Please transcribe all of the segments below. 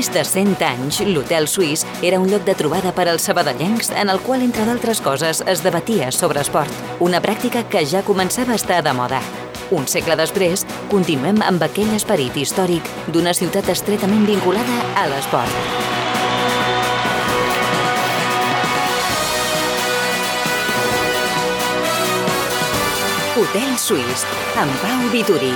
més de 100 anys, l'Hotel Suís era un lloc de trobada per als sabadellencs en el qual, entre d'altres coses, es debatia sobre esport. Una pràctica que ja començava a estar de moda. Un segle després, continuem amb aquell esperit històric d'una ciutat estretament vinculada a l'esport. Hotel Suís, amb Pau Vituri.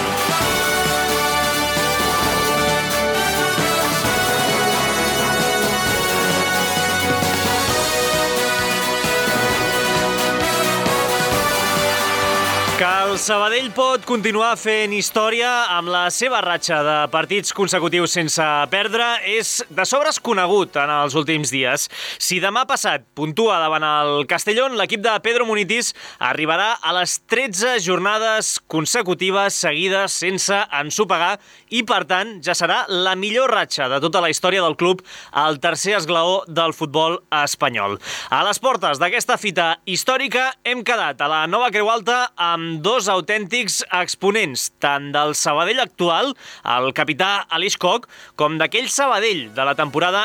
Que el Sabadell pot continuar fent història amb la seva ratxa de partits consecutius sense perdre és de sobres conegut en els últims dies. Si demà passat puntua davant el Castellón, l'equip de Pedro Munitis arribarà a les 13 jornades consecutives seguides sense ensopegar i, per tant, ja serà la millor ratxa de tota la història del club al tercer esglaó del futbol espanyol. A les portes d'aquesta fita històrica hem quedat a la Nova Creu Alta amb dos autèntics exponents, tant del Sabadell actual, el capità Aleix Koch, com d'aquell Sabadell de la temporada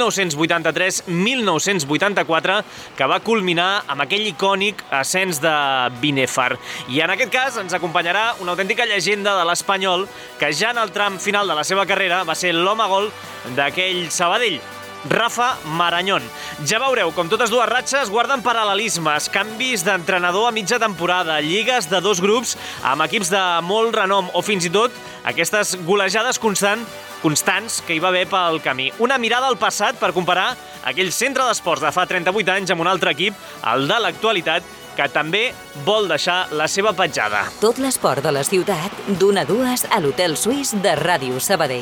1983-1984, que va culminar amb aquell icònic ascens de Binèfar. I en aquest cas ens acompanyarà una autèntica llegenda de l'Espanyol, que ja en el tram final de la seva carrera va ser l'home gol d'aquell Sabadell, Rafa Marañón. Ja veureu com totes dues ratxes guarden paral·lelismes, canvis d'entrenador a mitja temporada, lligues de dos grups amb equips de molt renom o fins i tot aquestes golejades constants que hi va haver pel camí. Una mirada al passat per comparar aquell centre d'esports de fa 38 anys amb un altre equip, el de l'actualitat, que també vol deixar la seva petjada. Tot l'esport de la ciutat, d'1 a 2 a l'Hotel Suís de Ràdio Sabadell.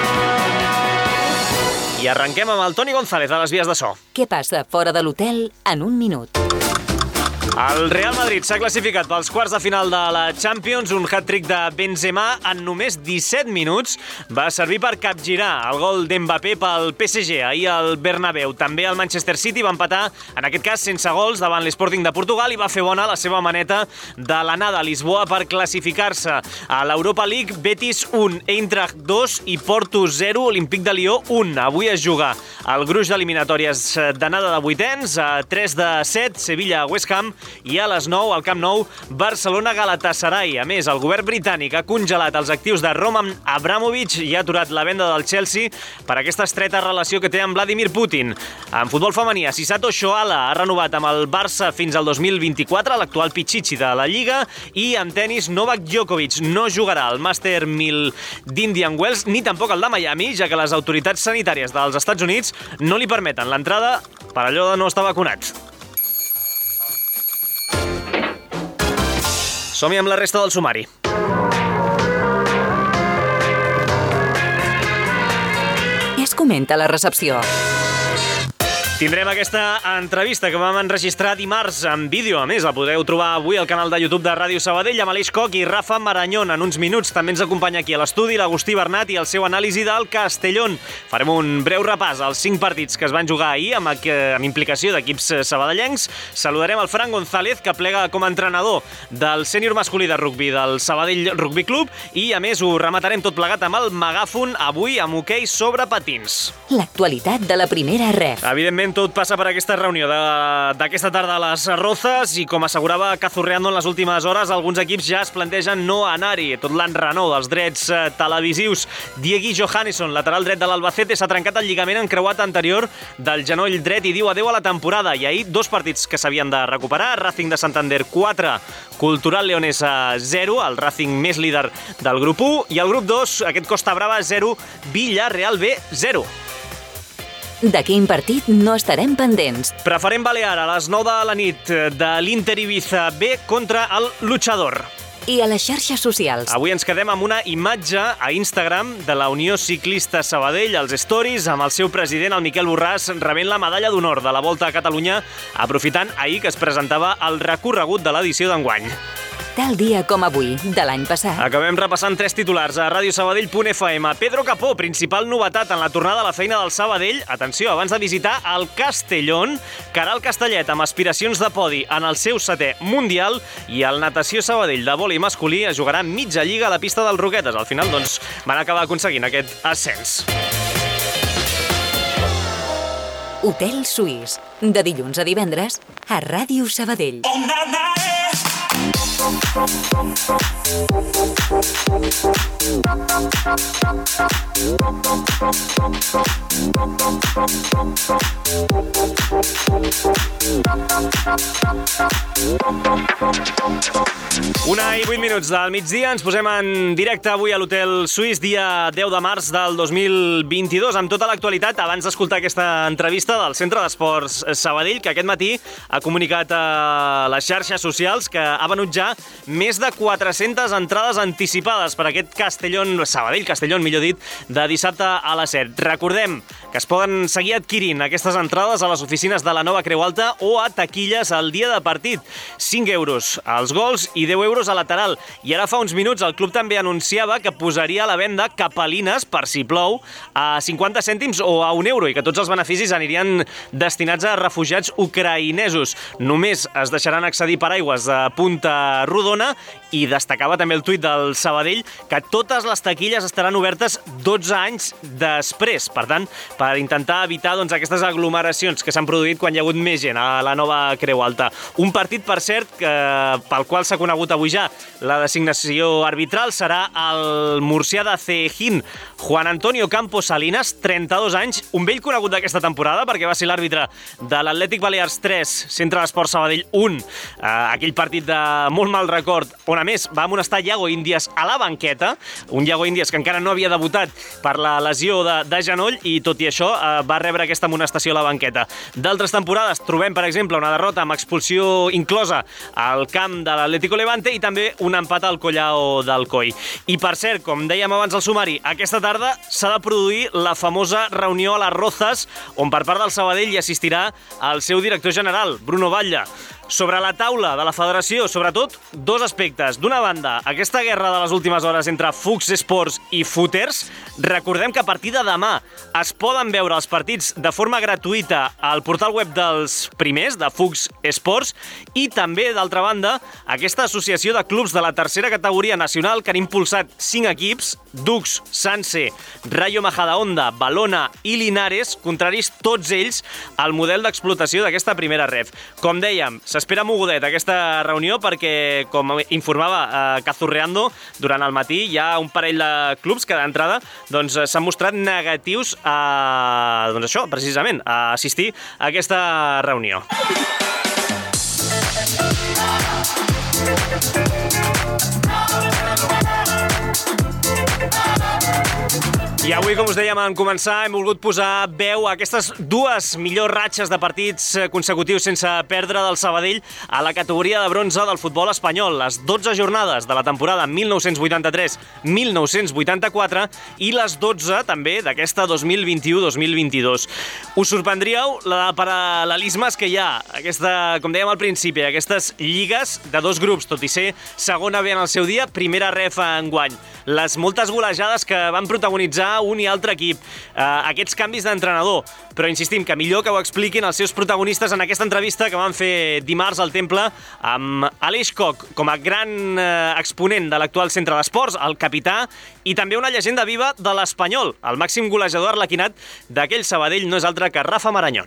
I arrenquem amb el Toni González a les vies de so. Què passa fora de l'hotel en un minut? El Real Madrid s'ha classificat pels quarts de final de la Champions. Un hat-trick de Benzema en només 17 minuts va servir per capgirar el gol d'Mbappé pel PSG ahir al Bernabéu. També el Manchester City va empatar, en aquest cas sense gols, davant l'Sporting de Portugal i va fer bona la seva maneta de l'anada a Lisboa per classificar-se a l'Europa League. Betis 1, Eintracht 2 i Porto 0, Olímpic de Lió 1. Avui es juga el gruix d'eliminatòries d'anada de vuitens, a 3 de 7, Sevilla-West Ham, i a les 9, al Camp Nou, Barcelona-Galatasaray. A més, el govern britànic ha congelat els actius de Roman Abramovich i ha aturat la venda del Chelsea per aquesta estreta relació que té amb Vladimir Putin. En futbol femení, Sisato Shoala ha renovat amb el Barça fins al 2024, l'actual Pichichi de la Lliga, i en tenis, Novak Djokovic no jugarà al Master 1000 d'Indian Wells ni tampoc el de Miami, ja que les autoritats sanitàries dels Estats Units no li permeten l'entrada per allò de no estar vacunat. Som-hi amb la resta del sumari. Què es comenta a la recepció? Tindrem aquesta entrevista que vam enregistrar dimarts en vídeo. A més, la podeu trobar avui al canal de YouTube de Ràdio Sabadell amb Aleix Koch i Rafa Marañón. En uns minuts també ens acompanya aquí a l'estudi l'Agustí Bernat i el seu anàlisi del Castellón. Farem un breu repàs als 5 partits que es van jugar ahir amb implicació d'equips sabadellencs. Saludarem el Fran González, que plega com a entrenador del sènior masculí de rugbi del Sabadell Rugby Club, i a més ho rematarem tot plegat amb el megàfon avui amb hoquei sobre patins. L'actualitat de la primera ref. Evidentment, tot passa per aquesta reunió d'aquesta tarda a les Rozas i, com assegurava Cazurreando en les últimes hores, alguns equips ja es plantegen no anar-hi. Tot l'enrenou dels drets televisius. Diegui Johannesson, lateral dret de l'Albacete, s'ha trencat el lligament encreuat anterior del genoll dret i diu adeu a la temporada. I ahir 2 partits que s'havien de recuperar. Racing de Santander 4, Cultural Leonesa 0, el Racing més líder del grup 1, i el grup 2, aquest Costa Brava 0, Villarreal B 0. De quin partit no estarem pendents? Preferent Balear a les 9 de la nit de l'Inter Ibiza B contra el Luchador. I a les xarxes socials. Avui ens quedem amb una imatge a Instagram de la Unió Ciclista Sabadell, als stories, amb el seu president, el Miquel Borràs, rebent la medalla d'honor de la Volta a Catalunya, aprofitant ahir que es presentava el recorregut de l'edició d'enguany. Tal dia com avui, de l'any passat. Acabem repassant 3 titulars a radiosabadell.fm. Pedro Capó, principal novetat en la tornada a la feina del Sabadell. Atenció, abans de visitar el Castellón, Caral Castellet, amb aspiracions de podi en el seu 7è Mundial, i el Natació Sabadell de vòlei masculí es jugarà mitja lliga a la pista del Roquetes. Al final, doncs, van acabar aconseguint aquest ascens. Hotel Suís, de dilluns a divendres a Ràdio Sabadell. Una i 8 minuts del migdia, ens posem en directe avui a l'Hotel Suís, dia 10 de març del 2022, amb tota l'actualitat, abans d'escoltar aquesta entrevista del Centre d'Esports Sabadell, que aquest matí ha comunicat a les xarxes socials que ha venut ja més de 400 entrades anticipades per aquest Sabadell-Castellón, millor dit, de dissabte a les 7. Recordem que es poden seguir adquirint aquestes entrades a les oficines de la Nova Creu Alta o a taquilles el dia de partit. 5 euros als gols i 10 euros a lateral. I ara fa uns minuts el club també anunciava que posaria a la venda capelines, per si plou, a 50 cèntims o a 1 euro i que tots els beneficis anirien destinats a refugiats ucraïnesos. Només es deixaran accedir paraigües de punta rodona i destacava també el tuit del Sabadell que totes les taquilles estaran obertes 12 anys després. Per tant, per intentar evitar aquestes aglomeracions que s'han produït quan hi ha hagut més gent a la Nova Creu Alta. Un partit, per cert, pel qual s'ha conegut avui ja la designació arbitral, serà el murcià de Cejín, Juan Antonio Campos Salinas, 32 anys, un vell conegut d'aquesta temporada perquè va ser l'àrbitre de l'Atlètic Balears 3, Centre d'Esports Sabadell 1, aquell partit de molt mal record, on a més va amonestar Iago Índies a la banqueta, un Iago Índies que encara no havia debutat per la lesió de genoll i tot i això va rebre aquesta amonestació a la banqueta. D'altres temporades trobem, per exemple, una derrota amb expulsió inclosa al camp de l'Atlético Levante i també un empat al Collao d'Alcoi. I per cert, com dèiem abans al sumari, aquesta tarda s'ha de produir la famosa reunió a les Rozas, on per part del Sabadell hi assistirà el seu director general, Bruno Batlle. Sobre la taula de la federació, sobretot, dos aspectes. D'una banda, aquesta guerra de les últimes hores entre Fux Sports i Footers. Recordem que a partir de demà es poden veure els partits de forma gratuïta al portal web dels primers, de Fux Sports, i també, d'altra banda, aquesta associació de clubs de la tercera categoria nacional que han impulsat 5 equips, Dux, Sanse, Rayo Majadahonda, Balona i Linares, contraris tots ells al model d'explotació d'aquesta primera ref. Com dèiem, s'espera mogudet aquesta reunió perquè, com informava Cazurreando durant el matí, hi ha un parell de clubs que d'entrada s'han mostrat negatius a precisament, a assistir a aquesta reunió. I avui, com us dèiem en començar, hem volgut posar veu a aquestes dues millors ratxes de partits consecutius sense perdre del Sabadell a la categoria de bronze del futbol espanyol. Les 12 jornades de la temporada 1983-1984 i les 12 també d'aquesta 2021-2022. Us sorprendríeu la de paral·lelismes que hi ha, com dèiem al principi, aquestes lligues de dos grups, tot i ser segona B en el seu dia, primera ref enguany. Les moltes golejades que van protagonitzar un i altre equip, aquests canvis d'entrenador, però insistim que millor que ho expliquin els seus protagonistes en aquesta entrevista que van fer dimarts al Temple amb Aleix Koch com a gran exponent de l'actual centre d'esports, el capità i també una llegenda viva de l'Espanyol, el màxim golejador arlequinat d'aquell Sabadell no és altre que Rafa Marañón.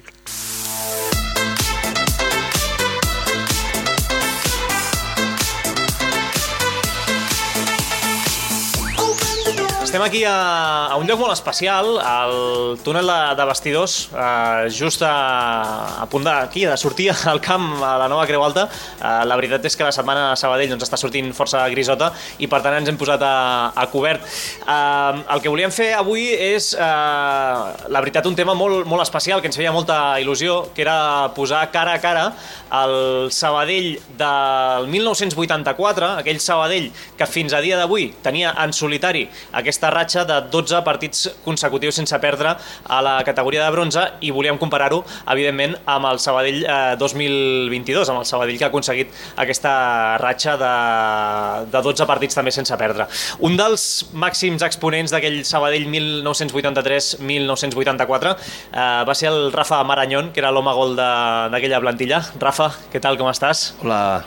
Estem aquí a un lloc molt especial, al túnel de vestidors, just a punt de sortir al camp a la Nova Creu Alta. La veritat és que la setmana a Sabadell està sortint força grisota i per tant ens hem posat a cobert. El que volíem fer avui és, la veritat, un tema molt especial que ens feia molta il·lusió, que era posar cara a cara el Sabadell del 1984, aquell Sabadell que fins a dia d'avui tenia en solitari aquesta ratxa de 12 partits consecutius sense perdre a la categoria de bronze i volíem comparar-ho, evidentment, amb el Sabadell 2022, amb el Sabadell que ha aconseguit aquesta ratxa de 12 partits també sense perdre. Un dels màxims exponents d'aquell Sabadell 1983-1984 va ser el Rafa Marañón, que era l'home gol d'aquella plantilla. Rafa, què tal, com estàs? Hola,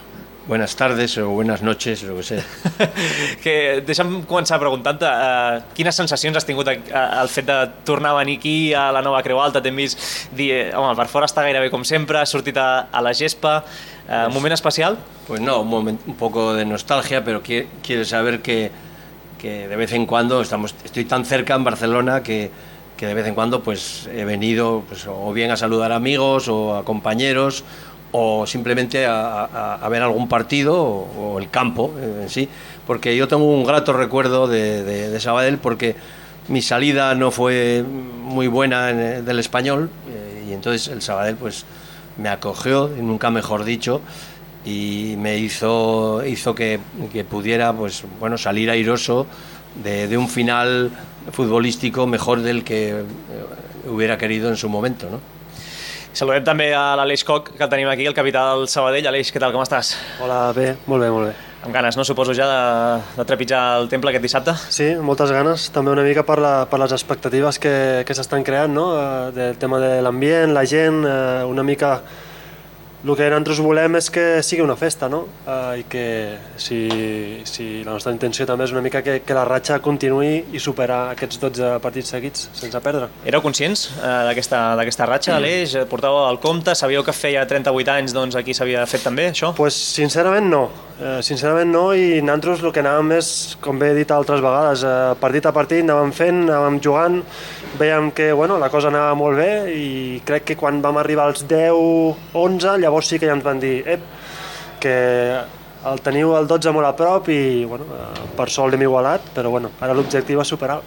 Buenas tardes o buenas noches, lo que sé. Deixa'm començar preguntant-te quines sensacions has tingut al fet de tornar a venir aquí a la nova Creu Alta. T'hem vist dir, home, per fora està gairebé com sempre, has sortit a la gespa. ¿Un moment especial? Pues no, un poco de nostalgia, pero quiero saber que de vez en cuando estoy tan cerca en Barcelona que de vez en cuando pues he venido pues, o bien a saludar a amigos o a compañeros o simplemente a ver algún partido o el campo en sí, porque yo tengo un grato recuerdo de Sabadell, porque mi salida no fue muy buena del Español y entonces el Sabadell pues me acogió, nunca mejor dicho, y me hizo que pudiera pues bueno salir airoso de un final futbolístico mejor del que hubiera querido en su momento, ¿no? Saludem també a l'Aleix Koch, que el tenim aquí, el capità del Sabadell. Aleix, què tal, com estàs? Hola, bé, molt bé, molt bé. Amb ganes, no? Suposo ja de trepitjar el temple aquest dissabte? Sí, moltes ganes, també una mica per les expectatives que s'estan creant, no? Del tema de l'ambient, la gent, una mica... El que nosaltres volem és que sigui una festa, no? I que si la nostra intenció també és una mica que la ratxa continuï i superar aquests 12 partits seguits sense perdre. Éreu conscients d'aquesta ratxa, Aleix? Portàveu el compte? Sabíeu que feia 38 anys, doncs aquí s'havia fet també, això? Pues sincerament no. Sincerament no, i nosaltres el que anàvem és, com bé he dit altres vegades, partit a partit anàvem fent, anàvem jugant, veiem que la cosa anava molt bé i crec que quan vam arribar als 10-11 llavors sí que ja ens van dir que el teniu el 12 molt a prop i per sort l'hem igualat, però ara l'objectiu és superar-lo.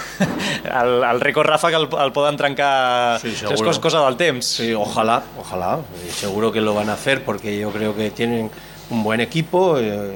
El rècord, Rafa, que el poden trencar, sí, es cosa del temps. Sí, ojalá, seguro que lo van a hacer porque yo creo que tienen un buen equipo,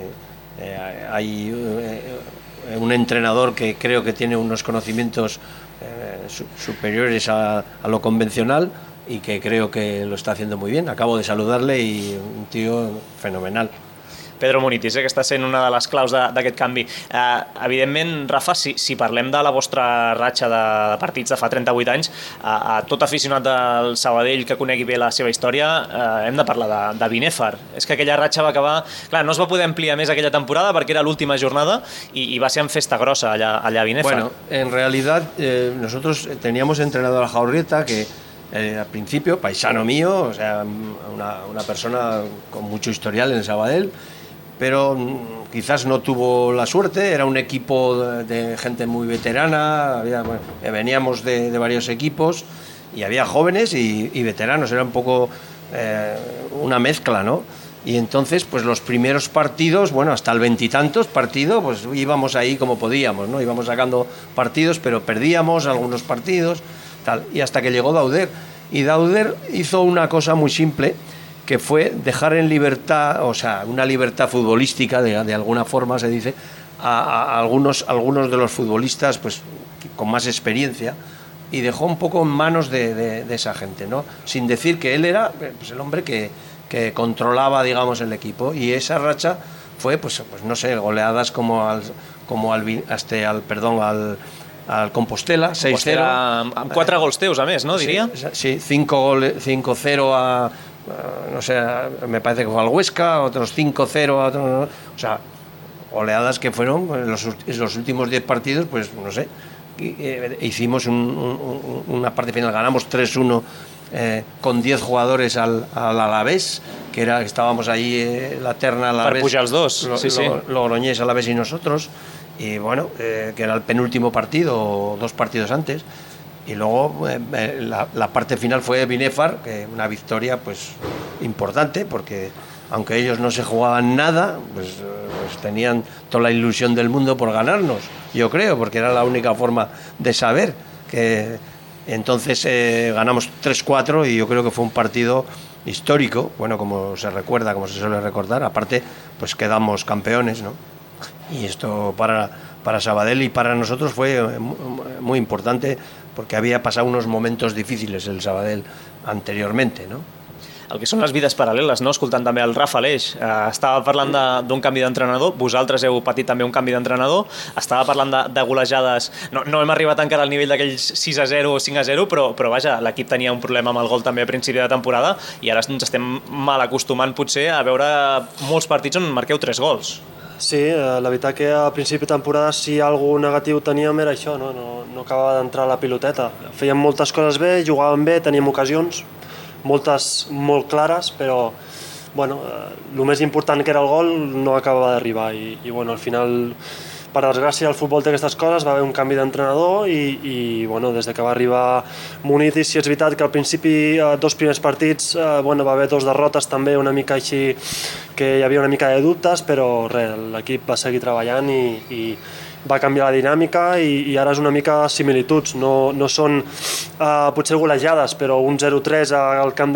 hay un entrenador que creo que tiene unos conocimientos superiores a lo convencional y que creo que lo está haciendo muy bien. Acabo de saludarle y un tío fenomenal. Pedro Munitis, que està sent una de les claus d'aquest canvi. Evidentment, Rafa, si parlem de la vostra ratxa de partits de fa 38 anys, a tot aficionat del Sabadell que conegui bé la seva història, hem de parlar de Binèfar. És que aquella ratxa va acabar... Clar, no es va poder ampliar més aquella temporada perquè era l'última jornada i va ser en festa grossa allà a Binèfar. Bueno, en realidad nosotros teníamos entrenador a Jaurrieta que al principio, paisano mío, o sea, una persona con mucho historial en Sabadell, pero quizás no tuvo la suerte, era un equipo de gente muy veterana, veníamos de varios equipos y había jóvenes y veteranos, era un poco una mezcla, ¿no? Y entonces, pues los primeros partidos, hasta el 20 y tantos partidos, pues íbamos ahí como podíamos, ¿no? Íbamos sacando partidos, pero perdíamos algunos partidos, tal, y hasta que llegó Dauder. Y Dauder hizo una cosa muy simple, que fue dejar en libertad, o sea, una libertad futbolística, de alguna forma se dice, a algunos de los futbolistas pues con más experiencia, y dejó un poco en manos de esa gente, ¿no? Sin decir que él era pues, el hombre que controlaba, digamos, el equipo, y esa racha fue, pues no sé, goleadas como al Compostela, 6-0. Amb 4 gols teus, a més, no, diria? Sí, 5-0 a... no sé, me parece que fue al Huesca, otros 5-0 a otros, ¿no? O sea, oleadas que fueron en los últimos 10 partidos, pues no sé, hicimos una parte final, ganamos 3-1 con 10 jugadores al Alavés, que estábamos ahí la terna Alavés, per pujar els dos, Logroñés, Alavés y nosotros, y bueno, que era el penúltimo partido o 2 partidos antes. Y luego la parte final fue Binèfar, que una victoria pues importante, porque aunque ellos no se jugaban nada, pues tenían toda la ilusión del mundo por ganarnos, yo creo, porque era la única forma de saber que entonces ganamos 3-4 y yo creo que fue un partido histórico, como se recuerda, como se suele recordar, aparte pues quedamos campeones, ¿no? Y esto para Sabadell y para nosotros fue muy importante, porque había pasado unos momentos difíciles el Sabadell anteriormente, ¿no? el que són les vides paral·leles, no? Escoltant també el Rafa Aleix. Estava parlant d'un canvi d'entrenador, vosaltres heu patit també un canvi d'entrenador, estava parlant de golejades, no hem arribat encara al nivell d'aquells 6-0 o 5-0, però vaja, l'equip tenia un problema amb el gol també a principi de temporada i ara ens estem mal acostumant potser a veure molts partits on marqueu 3 gols. Sí, la veritat que a principi de temporada si algú negatiu teníem era això, no acabava d'entrar la piloteta. Fèiem moltes coses bé, jugàvem bé, teníem ocasions, moltes molt clares, però bueno, el més important que era el gol no acabava d'arribar i bueno, al final, per desgràcia, el futbol té aquestes coses, va haver un canvi d'entrenador i bueno, des que va arribar Munitis, sí és veritat que al principi, 2 primers partits, bueno, va haver 2 derrotes també una mica així, que hi havia una mica de dubtes, però res, l'equip va seguir treballant i va canviar la dinàmica i ara és una mica similituds, no són potser golejades, però un 0-3 al camp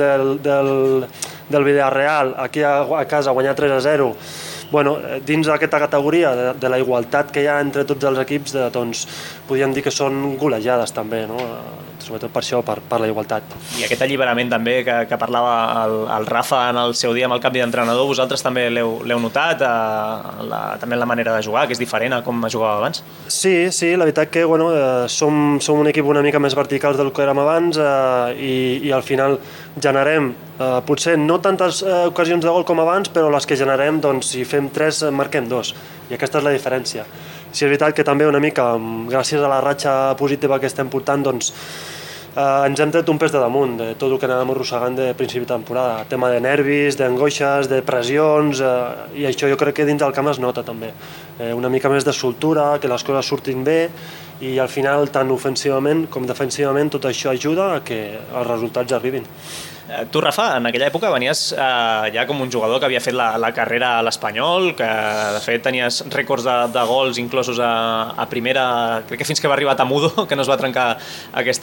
del Villarreal, aquí a casa guanyar 3-0, bueno, dins d'aquesta categoria de la igualtat que hi ha entre tots els equips, doncs podríem dir que són golejades també, no? Sobretot per això, per la igualtat. I aquest alliberament també que parlava el Rafa en el seu dia amb el canvi d'entrenador, vosaltres també l'heu notat, també en la manera de jugar, que és diferent a com jugava abans? Sí, la veritat que bueno, som un equip una mica més verticals del que érem abans i al final generem potser no tantes ocasions de gol com abans, però les que generem, doncs, si fem 3 marquem 2 i aquesta és la diferència. Sí, és veritat que també una mica, gràcies a la ratxa positiva que estem portant, doncs ens hem tret un pes de damunt de tot el que anàvem arrossegant de principi de temporada, tema de nervis, d'angoixes, de pressions i això jo crec que dins del camp es nota també, una mica més de soltura, que les coses surtin bé i al final tant ofensivament com defensivament tot això ajuda a que els resultats arribin. Tu, Rafa, en aquella època venies ja com un jugador que havia fet la carrera a l'Espanyol, que de fet tenies rècords de gols inclosos a primera, crec que fins que va arribar Tamudo, que no es va trencar aquest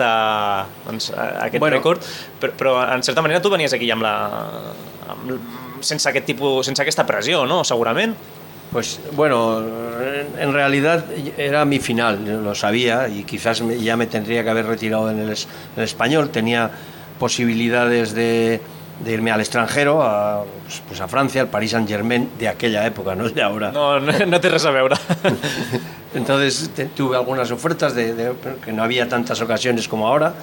rècord, però en certa manera tu venies aquí sense aquesta pressió, ¿no? Segurament. Pues bueno, en realidad era mi final, lo sabía y quizás ya me tendría que haber retirado en el Español, tenía posibilidades de irme al extranjero, a Francia, al Paris Saint-Germain de aquella época, no es de ahora. No té res a veure. Entonces tuve algunas ofertas que no había tantas ocasiones como ahora,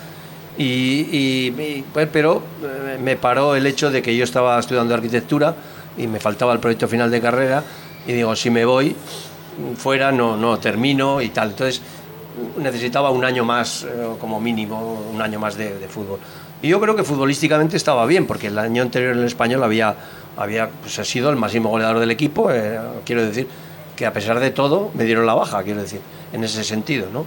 pero me paró el hecho de que yo estaba estudiando arquitectura y me faltaba el proyecto final de carrera y digo, si me voy fuera no termino y tal. Entonces necesitaba un año más, como mínimo, un año más de fútbol. Y yo creo que futbolísticamente estaba bien, porque el año anterior en el Español había sido el máximo goleador del equipo. Quiero decir que a pesar de todo me dieron la baja, quiero decir, en ese sentido, ¿no?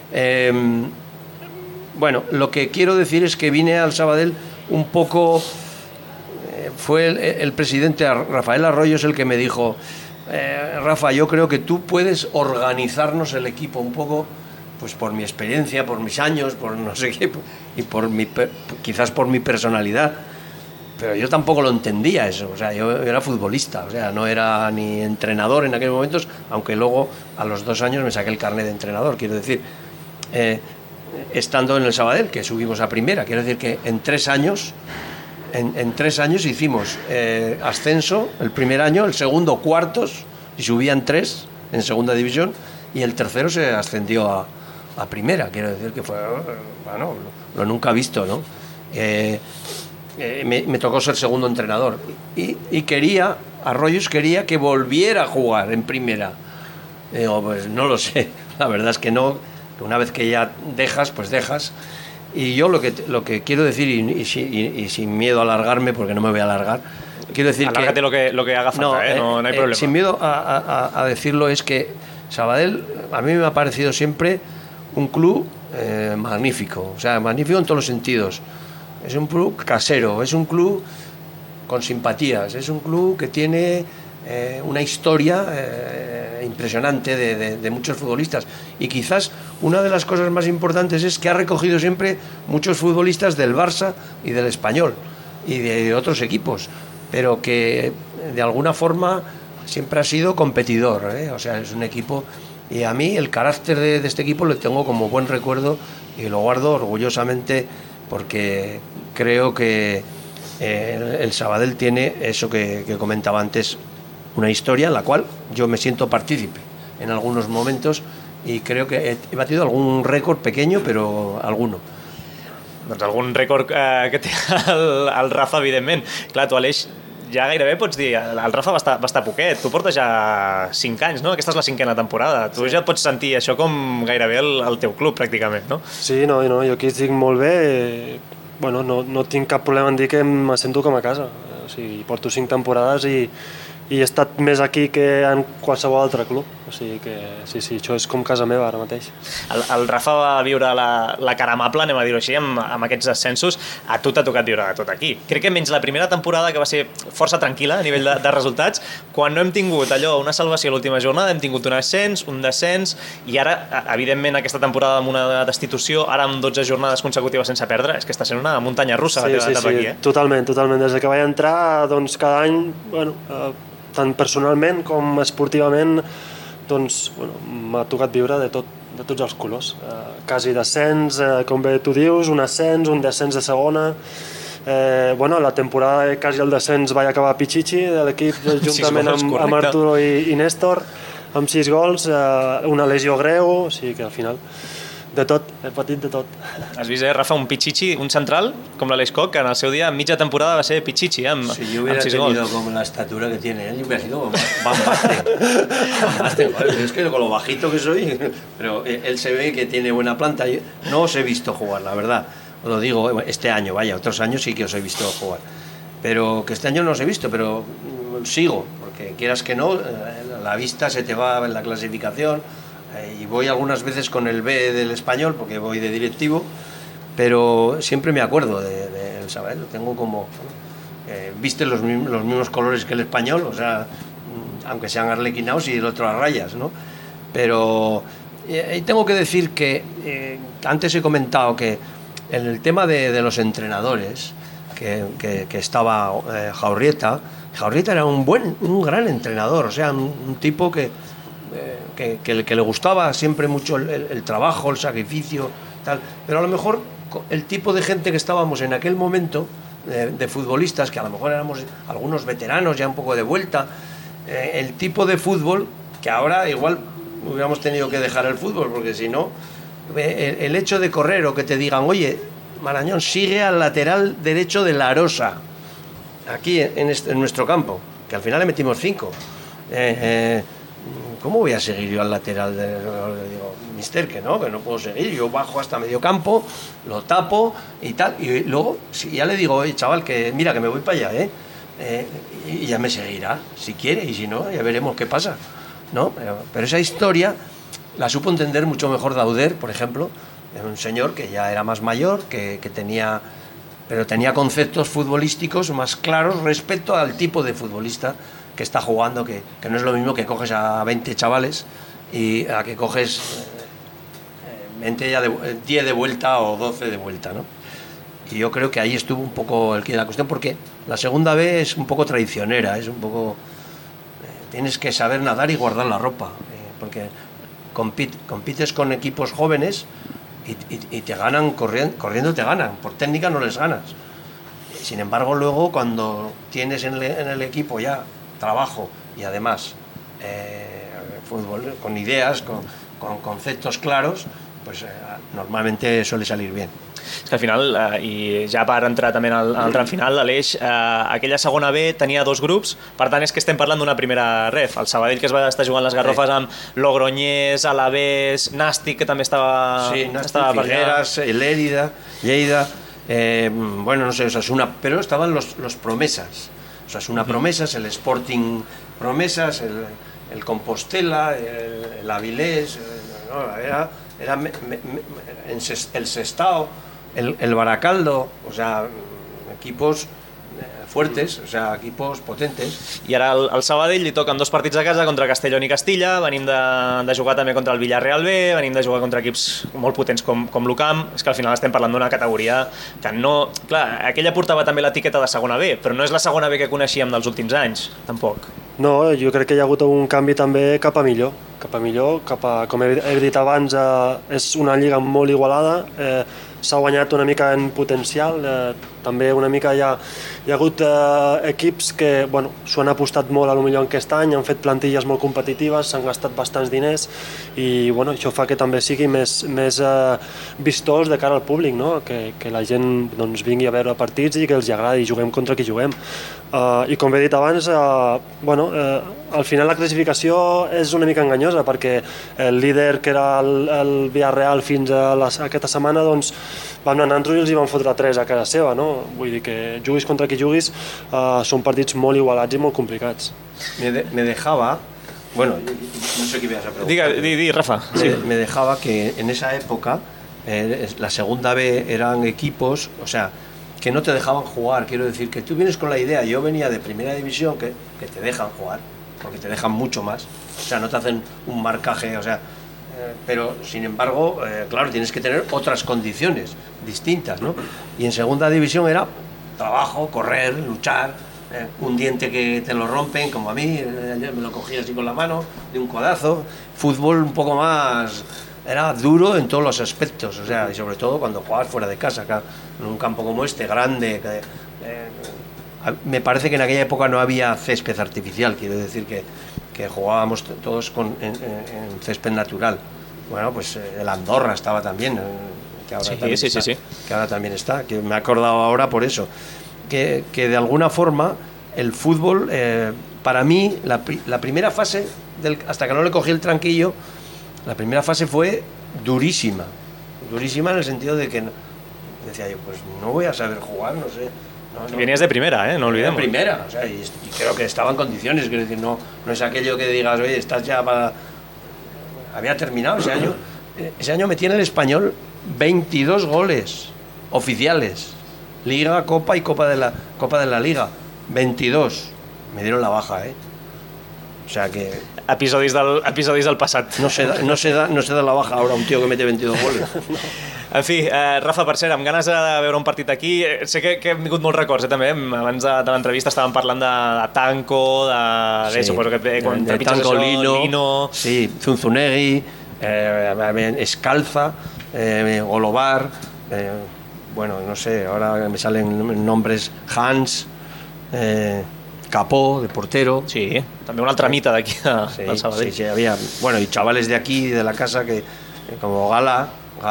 Bueno, lo que quiero decir es que vine al Sabadell un poco... fue el presidente Rafael Arroyos el que me dijo, Rafa, yo creo que tú puedes organizarnos el equipo un poco, pues por mi experiencia, por mis años, por no sé qué, y quizás por mi personalidad, pero yo tampoco lo entendía eso, o sea, yo era futbolista, o sea, no era ni entrenador en aquellos momentos, aunque luego a los 2 años me saqué el carnet de entrenador, quiero decir, estando en el Sabadell, que subimos a primera, quiero decir que en 3 años hicimos ascenso el primer año, el segundo cuartos y subían 3 en segunda división y el tercero se ascendió a primera, quiero decir que fue, bueno, lo nunca visto, ¿no? Me tocó ser segundo entrenador y Arroyos quería que volviera a jugar en primera. Digo, pues no lo sé, la verdad es que no, que una vez que ya dejas, pues dejas. Y yo lo que quiero decir, y sin miedo a alargarme, porque no me voy a alargar, quiero decir alárgate que... lo que haga falta, no hay problema. Sin miedo a decirlo, es que Sabadell a mí me ha parecido siempre un club magnífico, o sea, magnífico en todos los sentidos. Es un club casero, es un club con simpatías, es un club que tiene una historia impresionante de muchos futbolistas y quizás una de las cosas más importantes es que ha recogido siempre muchos futbolistas del Barça y del Español y de otros equipos, pero que de alguna forma siempre ha sido competidor, o sea, es un equipo, y a mí el carácter de este equipo lo tengo como buen recuerdo y lo guardo orgullosamente porque creo que el Sabadell tiene eso que comentaba antes, una historia en la cual yo me siento partícipe en algunos momentos y creo que he batido algún récord pequeño, però alguno. Doncs algun rècord que té el Rafa, evidentment. Clar, tu, Aleix, ja gairebé pots dir, el Rafa va estar poquet, tu portes ja 5 anys, no? Aquesta és la 5a temporada, tu ja pots sentir això com gairebé el teu club, pràcticament, no? Sí, no, jo aquí estic molt bé, bueno, no tinc cap problema en dir que me sento com a casa, o sigui, porto 5 temporades i he estat més aquí que en qualsevol altre club, o sigui que sí, això és com casa meva ara mateix. El Rafa va viure la cara amable, anem a dir-ho així, amb aquests ascensos. A tu t'ha tocat viure tot aquí. Crec que menys la primera temporada, que va ser força tranquil·la a nivell de resultats, quan no hem tingut allò, una salvació a l'última jornada, hem tingut un ascens, un descens, i ara, evidentment, aquesta temporada amb una destitució, ara amb 12 jornades consecutives sense perdre, és que està sent una muntanya russa la teva etapa aquí, eh? Totalment. Des que vaig entrar, doncs cada any, bueno, tant personalment com esportivament, doncs, bueno, m'ha tocat viure de tots els colors. Quasi descens, com bé tu dius, un ascens, un descens de segona. Bueno, la temporada quasi el descens vaig acabar Pichichi de l'equip juntament amb Arturo i Néstor, amb 6 gols, una lesió greu, o sigui que al final de tot, he patit de tot. Has vist, Rafa, un Pichichi, un central, com l'Aleix Koch, que en el seu dia, mitja temporada va ser Pichichi, amb 6 gols. Si yo hubiera tenido como la estatura que tiene él, yo hubiera sido Van Basten. Es que con lo bajito que soy, pero él se ve que tiene buena planta. No os he visto jugar, la verdad. Os lo digo, este año, vaya, otros años sí que os he visto jugar. Pero que este año no os he visto, pero sigo, porque quieras que no, la vista se te va en la clasificación. Y voy algunas veces con el B del Español porque voy de directivo, pero siempre me acuerdo del Sabadell. Tengo como viste los mismos colores que el Español, o sea, aunque sean arlequinados y el otro a rayas, ¿no? Pero tengo que decir que antes he comentado que en el tema de los entrenadores que estaba Jaurrieta era un gran entrenador, o sea, un tipo que le gustaba siempre mucho el trabajo, el sacrificio, tal. Pero a lo mejor el tipo de gente que estábamos en aquel momento, de futbolistas, que a lo mejor éramos algunos veteranos ya un poco de vuelta, el tipo de fútbol que ahora igual hubiéramos tenido que dejar el fútbol, porque si no, el hecho de correr o que te digan, oye, Marañón, sigue al lateral derecho de la Arosa, aquí en nuestro campo, que al final le metimos 5. ¿Cómo voy a seguir yo al lateral? Digo, mister, que no puedo seguir. Yo bajo hasta medio campo, lo tapo y tal. Y luego, si ya le digo, oye, chaval, que mira, que me voy para allá, y ya me seguirá, si quiere, y si no, ya veremos qué pasa, ¿no? Pero esa historia la supo entender mucho mejor Dauder, por ejemplo, de un señor que ya era más mayor, que tenía conceptos futbolísticos más claros respecto al tipo de futbolista que está jugando, que no es lo mismo que coges a 20 chavales y a que coges 10 de vuelta o 12 de vuelta, ¿no? Y yo creo que ahí estuvo un poco la cuestión, porque la segunda B es un poco traicionera, es un poco... tienes que saber nadar y guardar la ropa, porque compites con equipos jóvenes y te ganan corriendo te ganan, por técnica no les ganas. Sin embargo, luego cuando tienes en el equipo ya trabajo y además fútbol con ideas, con conceptos claros, pues normalmente suele salir bien. És que al final, i ja per entrar també en el tram final, l'Aleix, aquella segona B tenia 2 grups, per tant és que estem parlant d'una primera ref. El Sabadell, que es va estar jugant les Garrofes amb Logroñés, Alavés, Nàstic, que també estava... Sí, Nàstic, Figueras, Lérida, Lleida, bueno, no sé, Osasuna, pero estaban los promesas. Osasuna promesas, el Sporting promesas, el Compostela, el Avilés, era el Sestao, el Baracaldo, o sea, equipos fuertes, o sea, equipos potentes. I ara al Sabadell li toquen 2 partits a casa contra Castellón i Castilla, venim de jugar també contra el Villarreal B, venim de jugar contra equips molt potents com l'UCAM. És que al final estem parlant d'una categoria que no... Clar, aquella portava també l'etiqueta de segona B, però no és la segona B que coneixíem dels últims anys, tampoc. No, jo crec que hi ha hagut un canvi també cap a millor, com he dit abans, és una lliga molt igualada, s'ha guanyat una mica en potencial, també una mica hi ha hagut equips que s'ho han apostat molt a lo millor aquest any, han fet plantilles molt competitives, s'han gastat bastants diners i això fa que també sigui més vistós de cara al públic, no? Que la gent vingui a veure partits i que els agradi, juguem contra qui juguem. I com he dit abans, al final la classificació és una mica enganyosa perquè el líder, que era el Villarreal fins a aquesta setmana, vam anar a Nantros i els hi van fotre 3 a casa seva, no? Vull dir que juguis contra qui juguis, són partits molt igualats i molt complicats. Me dejaba, bueno, no sé qué me vas a preguntar. Di, Rafa. Sí. Me dejaba que en esa época, la segunda B eran equipos, o sea, que no te dejaban jugar. Quiero decir que tú vienes con la idea, yo venía de primera división, que te dejan jugar, porque te dejan mucho más, o sea, no te hacen un marcaje, o sea, pero sin embargo, claro, tienes que tener otras condiciones distintas, ¿no? Y en segunda división era trabajo, correr, luchar, un diente que te lo rompen, como a mí, me lo cogía así con la mano, de un codazo, fútbol un poco más... Era duro en todos los aspectos, o sea, y sobre todo cuando jugabas fuera de casa, acá, en un campo como este, grande. Me parece que en aquella época no había césped artificial, quiero decir que jugábamos todos en césped natural. Bueno, pues el Andorra estaba también, que ahora, que ahora también está, que me he acordado ahora por eso. Que de alguna forma el fútbol, para mí, la primera fase, hasta que no le cogí el tranquillo, la primera fase fue durísima en el sentido de que decía yo, pues no voy a saber jugar, no sé. No, venías de primera, no olvidemos. De primera, o sea, y creo que estaba en condiciones, quiero decir, no es aquello que digas, oye, estás ya para... Había terminado ese año metí en el Español 22 goles oficiales, Liga, Copa y Copa de la Liga, 22, me dieron la baja, o sea que... Episodis del passat. No se da la baja ahora un tío que mete 22 goles. En fi, Rafa, per cert, amb ganes de veure un partit aquí, sé que hem vingut molts records, també, abans de l'entrevista estàvem parlant de Tanco, sí, suposo que quan de Tanco, Lino... Sí, Zunzunegui, Escalza, Golobar, bueno, no sé, ahora me salen nombres, Hans... Capó, de portero. Sí, també una altra mita d'aquí al Sabadell. Sí, había, bueno, y chavales de aquí, de la casa, que como Gala,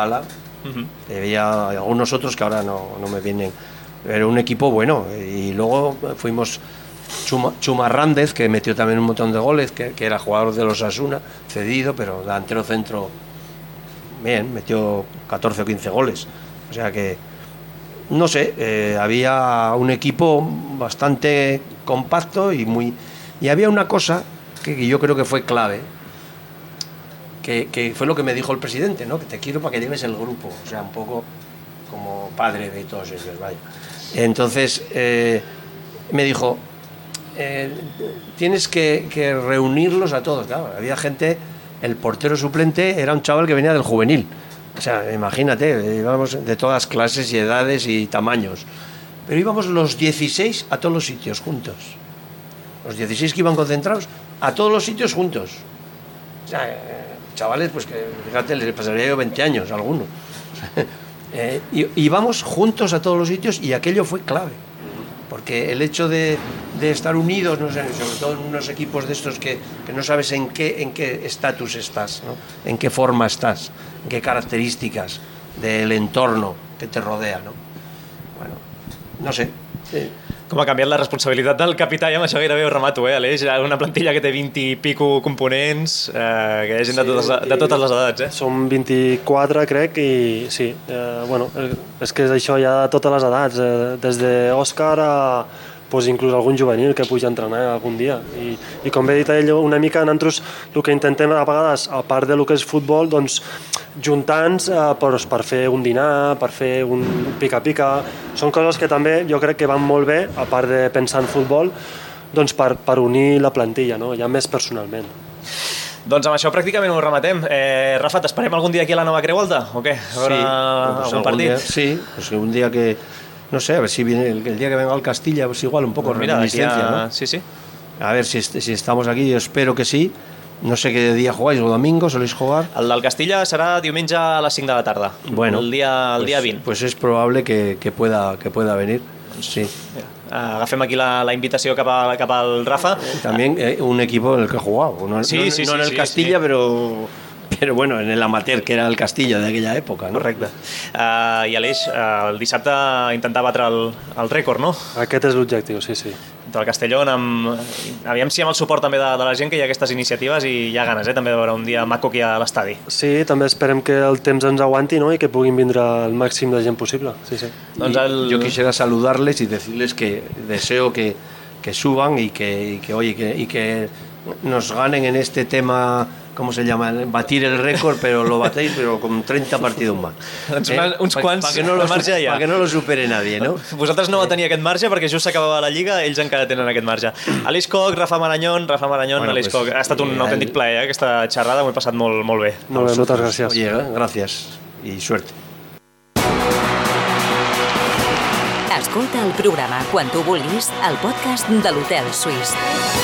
había algunos otros que ahora no me vienen. Era un equipo bueno, y luego fuimos Chuma Rández, que metió también un montón de goles, que era jugador de los Osasuna, cedido, pero delantero centro, bien, metió 14 o 15 goles. O sea que, no sé, había un equipo bastante compacto y había una cosa que yo creo que fue clave, que fue lo que me dijo el presidente, ¿no? Que te quiero para que lleves el grupo, o sea, un poco como padre de todos ellos, vaya. Entonces me dijo, tienes que reunirlos a todos. Claro, había gente, el portero suplente era un chaval que venía del juvenil. O sea, imagínate, íbamos de todas clases y edades y tamaños. Pero íbamos los 16 a todos los sitios juntos. Los 16 que iban concentrados a todos los sitios juntos. O sea, chavales, pues que fíjate, les pasaría yo 20 años a alguno. Íbamos juntos a todos los sitios y aquello fue clave. Porque el hecho de estar unidos, no sé, sobre todo en unos equipos de estos que no sabes en qué estatus estás, ¿no? En qué forma estás, en qué características del entorno que te rodea, ¿no? Bueno, no sé. Com ha canviat la responsabilitat del capità, i amb això gairebé ho remato, Aleix? Una plantilla que té 20 i pico components, que hi ha gent de totes les edats, Som 24, crec, i sí, bueno, és que és això ja de totes les edats, des d'Òscar a inclús algun juvenil que puja a entrenar algun dia. I com bé dit ell, una mica nosaltres el que intentem a vegades, a part del que és futbol, doncs juntar-nos per fer un dinar, per fer un pica-pica. Són coses que també jo crec que van molt bé, a part de pensar en futbol, doncs per unir la plantilla, no? Ja més personalment. Doncs amb això pràcticament ho rematem. Rafa, t'esperem algun dia aquí a la Nova Creu Alta, o què? A veure algun partit? Sí, pues un dia que... No sé, a ver si viene el día que venga al Castilla, pues igual un poco mira, reminiscencia, ¿no? Sí. A ver si estamos aquí, yo espero que sí. No sé qué día jugáis, o domingo soléis jugar. El del Castilla serà diumenge a les 5 de la tarda, bueno, el dia 20. Pues es probable que pueda venir. Sí. Agafem aquí la invitació cap al Rafa. También un equipo en el que he jugado. No en el Castilla, sí. Pero bueno, en el amateur, que era el Castilla de aquella època, no? Correcte. I Aleix, el dissabte intentar batre el rècord, no? Aquest és l'objectiu, sí. Del Castellón, aviam si amb el suport també de la gent que hi ha aquestes iniciatives i hi ha ganes, també de veure un dia maco aquí a l'estadi. Sí, també esperem que el temps ens aguanti, ¿no? I que puguin vindre el màxim de gent possible. Sí. Yo quisiera saludarles y decirles que deseo que suban y que nos ganen en este tema, ¿cómo se llama? Batir el récord, pero lo batéis pero con 30 partidos más. Uns quants de marge hi ha. Para que no lo supere nadie, ¿no? Vosaltres no va tenir aquest marge perquè just s'acabava la Lliga, ells encara tenen aquest marge. Aleix Coc, Rafa Marañón, bueno, Aleix Coc. Ha estat un autèntic plaer, aquesta xerrada, m'ho he passat molt bé. Molt bé, moltes gràcies. Oye, gracias y suerte. Escolta el programa quan tu vulguis al podcast de l'Hotel Suís.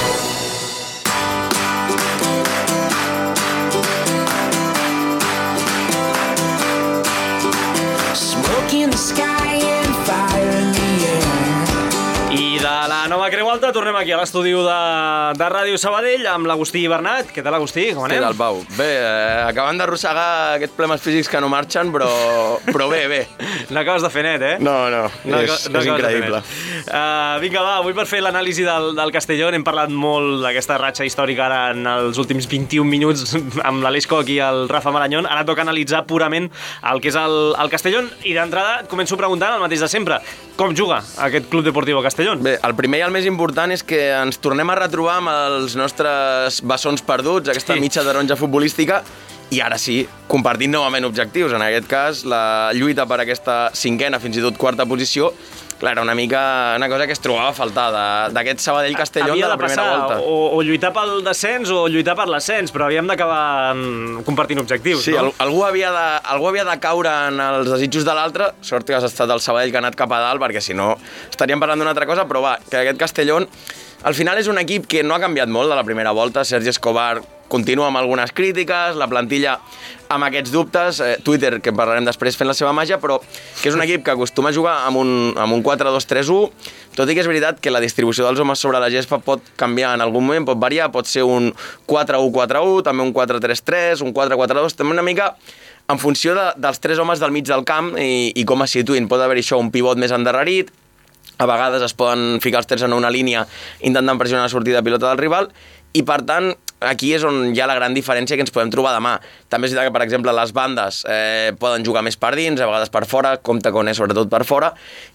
I de la nova Creu Alta tornem aquí a l'estudi de Ràdio Sabadell amb l'Agustí Bernat. Què tal, Agustí? Com anem? Què tal, Pau? Bé, acabant d'arrossegar aquests problemes físics que no marxen, però bé. N'acabes de fer net, eh? No, és increïble. Vinga, va, avui per fer l'anàlisi del Castellón hem parlat molt d'aquesta ratxa històrica ara en els últims 21 minuts amb l'Aleix Coc i el Rafa Marañón. Ara toca analitzar purament el que és el Castellón i d'entrada començo preguntant el mateix de sempre. Com juga aquest Club Deportiu Castellón? Bé, el primer i el més important és que ens tornem a retrobar amb els nostres bessons perduts, aquesta mitja taronja futbolística, i ara sí, compartint novament objectius. En aquest cas, la lluita per aquesta cinquena, fins i tot quarta posició, clar, era una cosa que es trobava a faltar d'aquest Sabadell-Castellón de la primera volta. O lluitar pel descens o lluitar per l'ascens, però havíem d'acabar compartint objectius, sí, no? Algú havia de caure en els desitjos de l'altre, sort que has estat el Sabadell que ha anat cap a dalt, perquè si no estaríem parlant d'una altra cosa, però va, que aquest Castellón al final és un equip que no ha canviat molt de la primera volta. Sergi Escobar continua amb algunes crítiques, la plantilla amb aquests dubtes, Twitter, que en parlarem després, fent la seva màgia, però que és un equip que acostuma a jugar amb un 4-2-3-1, tot i que és veritat que la distribució dels homes sobre la gespa pot canviar en algun moment, pot variar, pot ser un 4-1-4-1, també un 4-3-3, un 4-4-2, també una mica en funció dels tres homes del mig del camp i com es situïn. Pot haver-hi això, un pivot més endarrerit, a vegades es poden ficar els tres en una línia intentant pressionar la sortida de pilota del rival, i per tant aquí és on hi ha la gran diferència que ens podem trobar demà. També és veritat que, per exemple, les bandes poden jugar més per dins, a vegades per fora, Comte Coné sobretot per fora,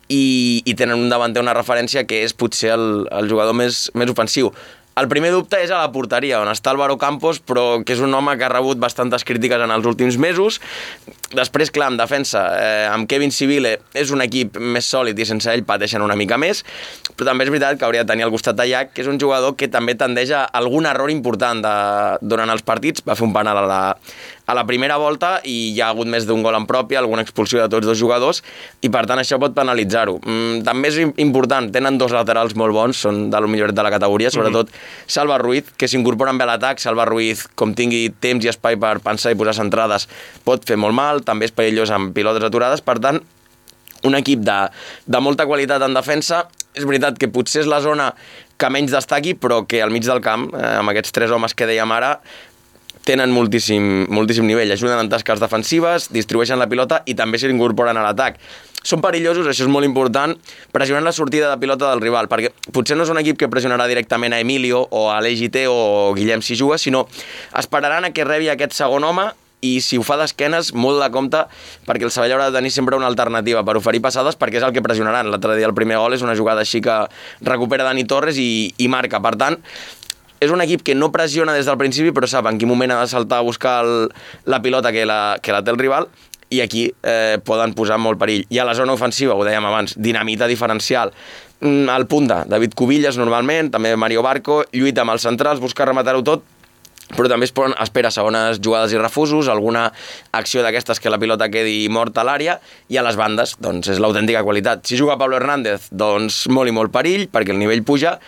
i tenen un davanter, una referència que és potser el jugador més ofensiu. El primer dubte és a la porteria, on està Álvaro Campos, però que és un home que ha rebut bastantes crítiques en els últims mesos. Després, clar, en defensa, amb Kevin Sibile és un equip més sòlid i sense ell pateixen una mica més, però també és veritat que hauria de tenir al costat Llach, que és un jugador que també tendeix a algun error important durant els partits. Va fer un penal a la primera volta i hi ha hagut més d'un gol en pròpia, alguna expulsió de tots dos jugadors, i per tant això pot penalitzar-ho. També és important, tenen dos laterals molt bons, són de lo milloret de la categoria, sobretot Salva Ruiz, que s'incorporen bé a l'atac. Salva Ruiz, com tingui temps i espai per pensar i posar centrades, pot fer molt mal, també és perillós amb pilotes aturades. Per tant, un equip de molta qualitat en defensa. És veritat que potser és la zona que menys destaqui, però que al mig del camp, amb aquests tres homes que dèiem ara, tenen moltíssim nivell, ajuden en tasques defensives, distribueixen la pilota i també s'incorporen a l'atac. Són perillosos, això és molt important, pressionant la sortida de pilota del rival, perquè potser no és un equip que pressionarà directament a Emilio o a l'Egité o Guillem si juga, sinó esperaran a que rebi aquest segon home, i si ho fa d'esquenes, molt de compte, perquè el Sabadell haurà de tenir sempre una alternativa per oferir passades, perquè és el que pressionaran. L'altre dia el primer gol és una jugada així que recupera Dani Torres i marca. Per tant, és un equip que no pressiona des del principi, però sap en quin moment ha de saltar a buscar la pilota que la té el rival, i aquí poden posar molt perill. I a la zona ofensiva, ho dèiem abans, dinamita diferencial. Al punta, David Cubillas normalment, també Mario Barco, lluita amb els centrals, busca rematar-ho tot, però també espera segones jugades i refusos, alguna acció d'aquestes que la pilota quedi morta a l'àrea, i a les bandes, doncs, és l'autèntica qualitat. Si juga Pablo Hernández, doncs molt i molt perill, perquè el nivell puja.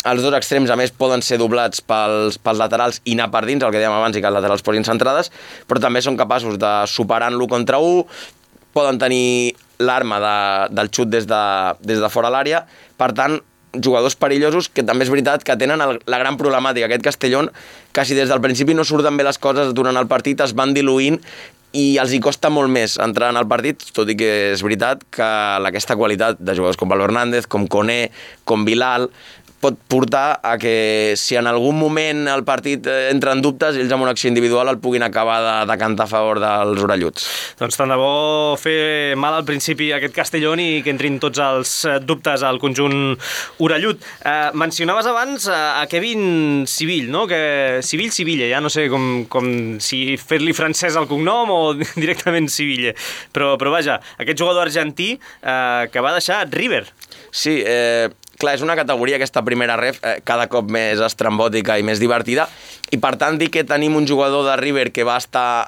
Els dos extrems, a més, poden ser doblats pels laterals i anar per dins, el que dèiem abans, i que els laterals posin centrades, però també són capaços de superar l'1 contra 1, poden tenir l'arma del xut des de fora l'àrea. Per tant, jugadors perillosos que també és veritat que tenen la gran problemàtica. Aquest Castellón, que si des del principi no surten bé les coses durant el partit, es van diluint i els hi costa molt més entrar en el partit, tot i que és veritat que aquesta qualitat de jugadors com Pablo Hernández, com Koné, com Bilal, pot portar a que si en algun moment el partit entra en dubtes, ells amb una acció individual el puguin acabar de cantar a favor dels orelluts. Doncs tant de bo fer mal al principi aquest Castellón i que entrin tots els dubtes al conjunt orellut. Mencionaves abans a Kevin Sivill, no? Que Sivilla, ja no sé com si fer-li francès al cognom o directament Sivilla. Però vaja, aquest jugador argentí que va deixar River. Sí, clar, és una categoria, aquesta primera ref, cada cop més estrambòtica i més divertida, i per tant dir que tenim un jugador de River que va estar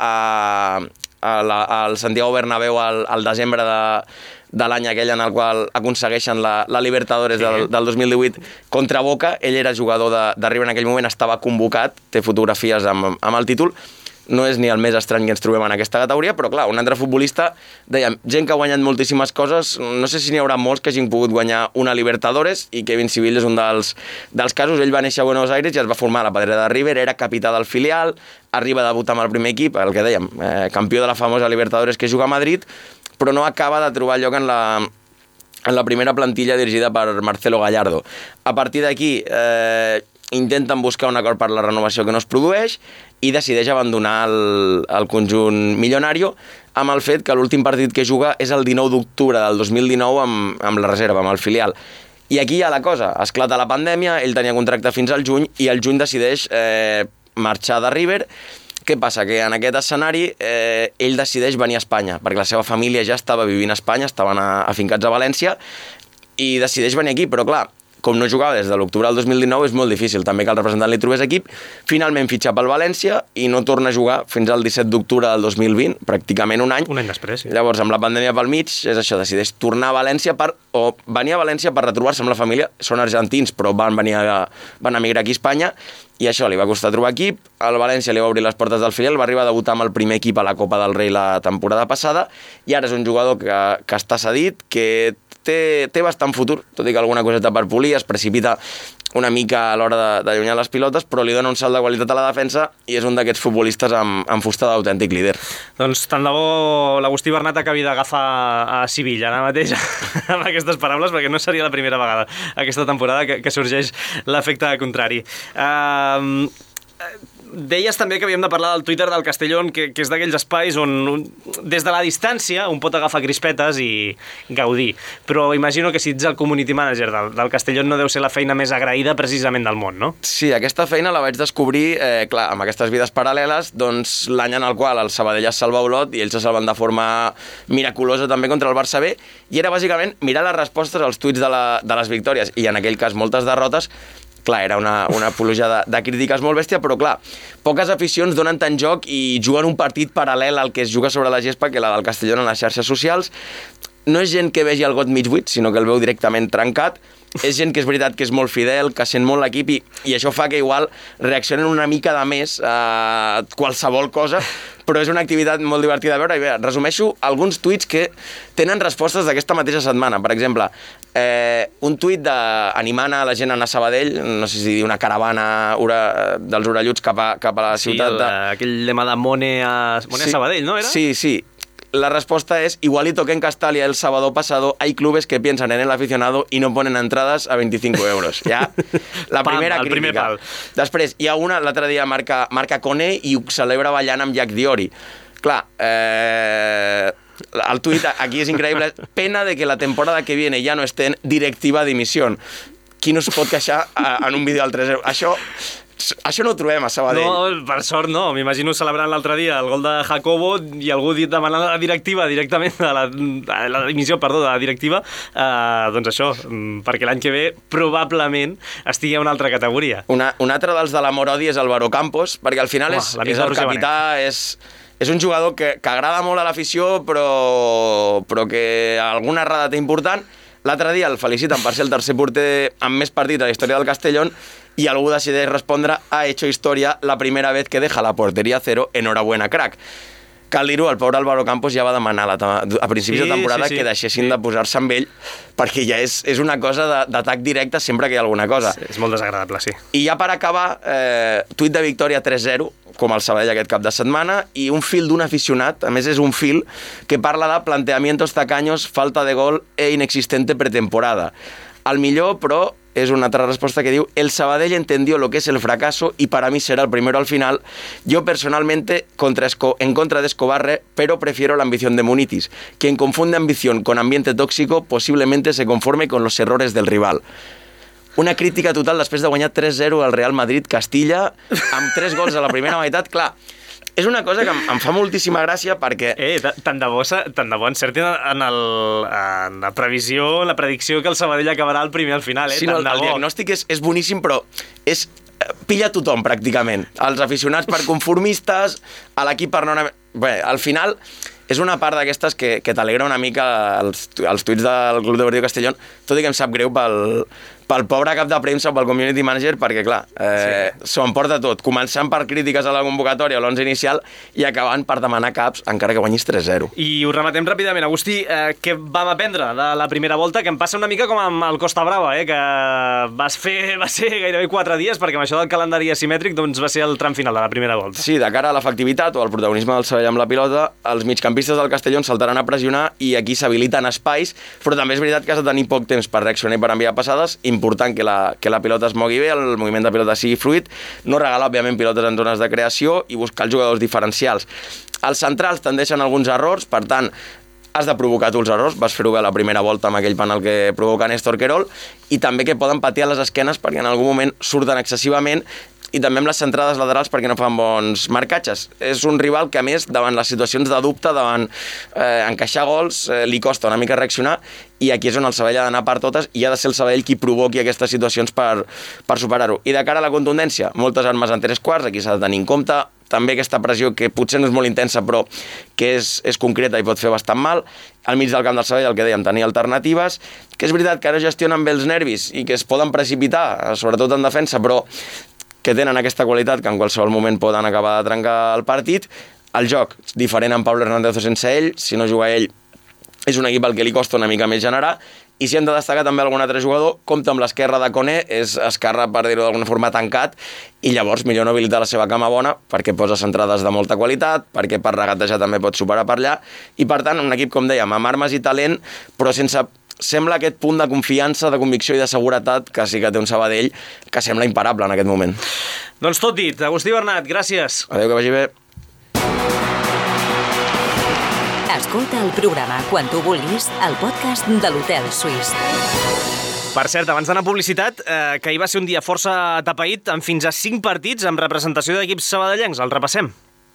al Santiago Bernabéu al desembre de l'any aquell en el qual aconsegueixen la Libertadores del 2018 contra Boca. Ell era jugador de River en aquell moment, estava convocat, té fotografies amb el títol. No és ni el més estrany que ens trobem en aquesta categoria, però clar, un altre futbolista, dèiem, gent que ha guanyat moltíssimes coses, no sé si n'hi haurà molts que hagin pogut guanyar una Libertadores, i Kevin Sivill és un dels casos. Ell va néixer a Buenos Aires i es va formar a la pedrera de River, era capità del filial, arriba a debutar amb el primer equip, el que dèiem, campió de la famosa Libertadores que juga a Madrid, però no acaba de trobar lloc en la primera plantilla dirigida per Marcelo Gallardo. A partir d'aquí intenten buscar un acord per la renovació que no es produeix i decideix abandonar el conjunt milionario amb el fet que l'últim partit que juga és el 19 d'octubre del 2019 amb la reserva, amb el filial. I aquí hi ha la cosa, esclata la pandèmia, ell tenia contracte fins al juny i al juny decideix marxar de River. Què passa? Que en aquest escenari ell decideix venir a Espanya, perquè la seva família ja estava vivint a Espanya, estaven afincats a València, i decideix venir aquí, però clar, com no jugava des de l'octubre del 2019, és molt difícil també que el representant li trobés equip. Finalment fitxa pel València i no torna a jugar fins al 17 d'octubre del 2020, pràcticament un any. Un any després, sí. Llavors, amb la pandèmia pel mig, és això, decideix tornar a València o venir a València per retrobar-se amb la família. Són argentins, però van emigrar aquí a Espanya, i això li va costar trobar equip. El València li va obrir les portes del filial, va arribar a debutar amb el primer equip a la Copa del Rei la temporada passada, i ara és un jugador que està cedit, que té bastant futur, tot i que alguna coseta per polir, es precipita una mica a l'hora d'allunyar les pilotes, però li dona un salt de qualitat a la defensa i és un d'aquests futbolistes amb fusta d'autèntic líder. Doncs tant de bo l'Agustí Bernat acabi d'agafar a Sevilla ara mateix amb aquestes paraules, perquè no seria la primera vegada aquesta temporada que sorgeix l'efecte contrari. Deies també que havíem de parlar del Twitter del Castellón, que és d'aquells espais on des de la distància un pot agafar crispetes i gaudir. Però imagino que si ets el community manager del Castellón no deu ser la feina més agraïda precisament del món, no? Sí, aquesta feina la vaig descobrir, clar, amb aquestes vides paral·leles, doncs l'any en el qual el Sabadell es salva Olot i ells se salven de forma miraculosa també contra el Barça B, i era bàsicament mirar les respostes als tuits de les victòries, i en aquell cas moltes derrotes. Clar, era una pluja de crítiques molt bèstia, però clar, poques aficions donen tant joc i juguen un partit paral·lel al que es juga sobre la gespa que la del Castellón en les xarxes socials. No és gent que vegi el got mig buit, sinó que el veu directament trencat. És gent que és veritat que és molt fidel, que sent molt l'equip, i això fa que igual reaccionen una mica de més a qualsevol cosa, però és una activitat molt divertida de veure. I bé, resumeixo alguns tuits que tenen respostes d'aquesta mateixa setmana. Per exemple, un tuit animant a la gent a anar a Sabadell, no sé si dir una caravana dels orelluts cap a la ciutat. Sí, aquell lema de Mone a Sabadell, ¿no era? Sí, sí. La respuesta es, igualito que en Castalia el sábado pasado, hay clubes que piensan en el aficionado y no ponen entradas a 25 euros. Ja, la primera crítica. Després, hi ha una, l'altre dia marca Koné i ho celebra ballant amb Jack Diori. Clar, el tuit aquí és increïble. Pena de que la temporada que viene ya no esté en directiva dimisión. Qui no es pot queixar en un vídeo al 3 euros? Això no ho trobem a Sabadell. No, per sort no. M'imagino celebrant l'altre dia el gol de Jacobo i algú demanant a la directiva directament, a la dimissió, perdó, de la directiva, doncs això, perquè l'any que ve probablement estigui a una altra categoria. Un altre dels de la Morodi és Álvaro Campos, perquè al final és el capità, és un jugador que agrada molt a l'afició, però que alguna errada té important. L'altre dia el feliciten per ser el tercer porter amb més partits a la història del Castellón i algú decideix respondre ha hecho historia la primera vez que deja la portería cero, enhorabuena, crack. Cal dir-ho, el pobre Álvaro Campos ja va demanar a principis de temporada que deixessin de posar-se amb ell perquè ja és una cosa d'atac directe sempre que hi ha alguna cosa. Sí, és molt desagradable, sí. I ja per acabar, tuit de victòria 3-0, com el Sabadell aquest cap de setmana, i un fil d'un aficionat, a més és un fil, que parla de planteamientos tacaños, falta de gol e inexistente pretemporada. El millor, però, es una otra respuesta que digo, el Sabadell entendió lo que es el fracaso y para mí será el primero al final. Yo personalmente en contra de Escobarre, pero prefiero la ambición de Munitis. Quien confunde ambición con ambiente tóxico posiblemente se conforme con los errores del rival. Una crítica total després de guanyar 3-0 al Real Madrid Castilla, amb 3 gols a la primera meitat. Clar, és una cosa que em fa moltíssima gràcia perquè... Tant de bo encertin en la previsió, en la predicció que el Sabadell acabarà el primer al final, Sí, no, el diagnòstic és boníssim, però pilla tothom, pràcticament. Els aficionats per conformistes, a l'equip per no anar... Bé, al final és una part d'aquestes que t'alegra una mica els tuits del Club Deportiu Castellón, tot i que em sap greu pel pobre cap de premsa o pel community manager, perquè, clar, s'ho emporta tot, començant per crítiques a la convocatòria o l'11 inicial i acabant per demanar caps, encara que guanyis 3-0. I ho rematem ràpidament. Agustí, què vam aprendre de la primera volta? Que em passa una mica com amb el Costa Brava, que va ser gairebé 4 dies, perquè amb això del calendari asimètric doncs va ser el tram final de la primera volta. Sí, de cara a l'efectivitat o al protagonisme del Sabadell amb la pilota, els migcampistes del Castellón saltaran a pressionar i aquí s'habiliten espais, però també és veritat que has de tenir poc temps per reaccionar i per enviar passades, important que la pilota es mogui bé, el moviment de pilota sigui fluid, no regalar, òbviament, pilotes en zones de creació i buscar els jugadors diferencials. Els centrals tendeixen alguns errors, per tant, has de provocar tu els errors, vas fer-ho bé la primera volta amb aquell penal que provoca Néstor Querol, i també que poden patir a les esquenes perquè en algun moment surten excessivament, i també amb les centrades laterals perquè no fan bons marcatges. És un rival que, a més, davant les situacions de dubte, davant encaixar gols, li costa una mica reaccionar, i aquí és on el Sabadell ha d'anar per totes i ha de ser el Sabadell qui provoqui aquestes situacions per superar-ho. I de cara a la contundència, moltes armes en 3 quarts, aquí s'ha de tenir en compte, també aquesta pressió que potser no és molt intensa però que és concreta i pot fer bastant mal. Al mig del camp del Sabadell, el que dèiem, tenir alternatives, que és veritat que ara gestionen bé els nervis i que es poden precipitar, sobretot en defensa, però que tenen aquesta qualitat que en qualsevol moment poden acabar de trencar el partit. El joc, diferent amb Pablo Hernández o sense ell, si no juga ell, és un equip al que li costa una mica més generar, i si hem de destacar també algun altre jugador, compta amb l'esquerra de Koné, és esquerra, per dir-ho d'alguna forma, tancat, i llavors millor no habilitar la seva cama bona, perquè posa centrades de molta qualitat, perquè per regatejar també pot superar per allà, i per tant, un equip, com dèiem, amb armes i talent, però sense... Sembla aquest punt de confiança, de convicció i de seguretat que sí que té un Sabadell que sembla imparable en aquest moment. Doncs tot dit. Agustí Bernat, gràcies. Adéu, que vagi bé. Escolta el programa quan tu vulguis al podcast de l'Hotel Suís. Per cert, abans d'anar a publicitat, que ahir va ser un dia força atapeït amb fins a 5 partits amb representació d'equips sabadellencs. El repassem.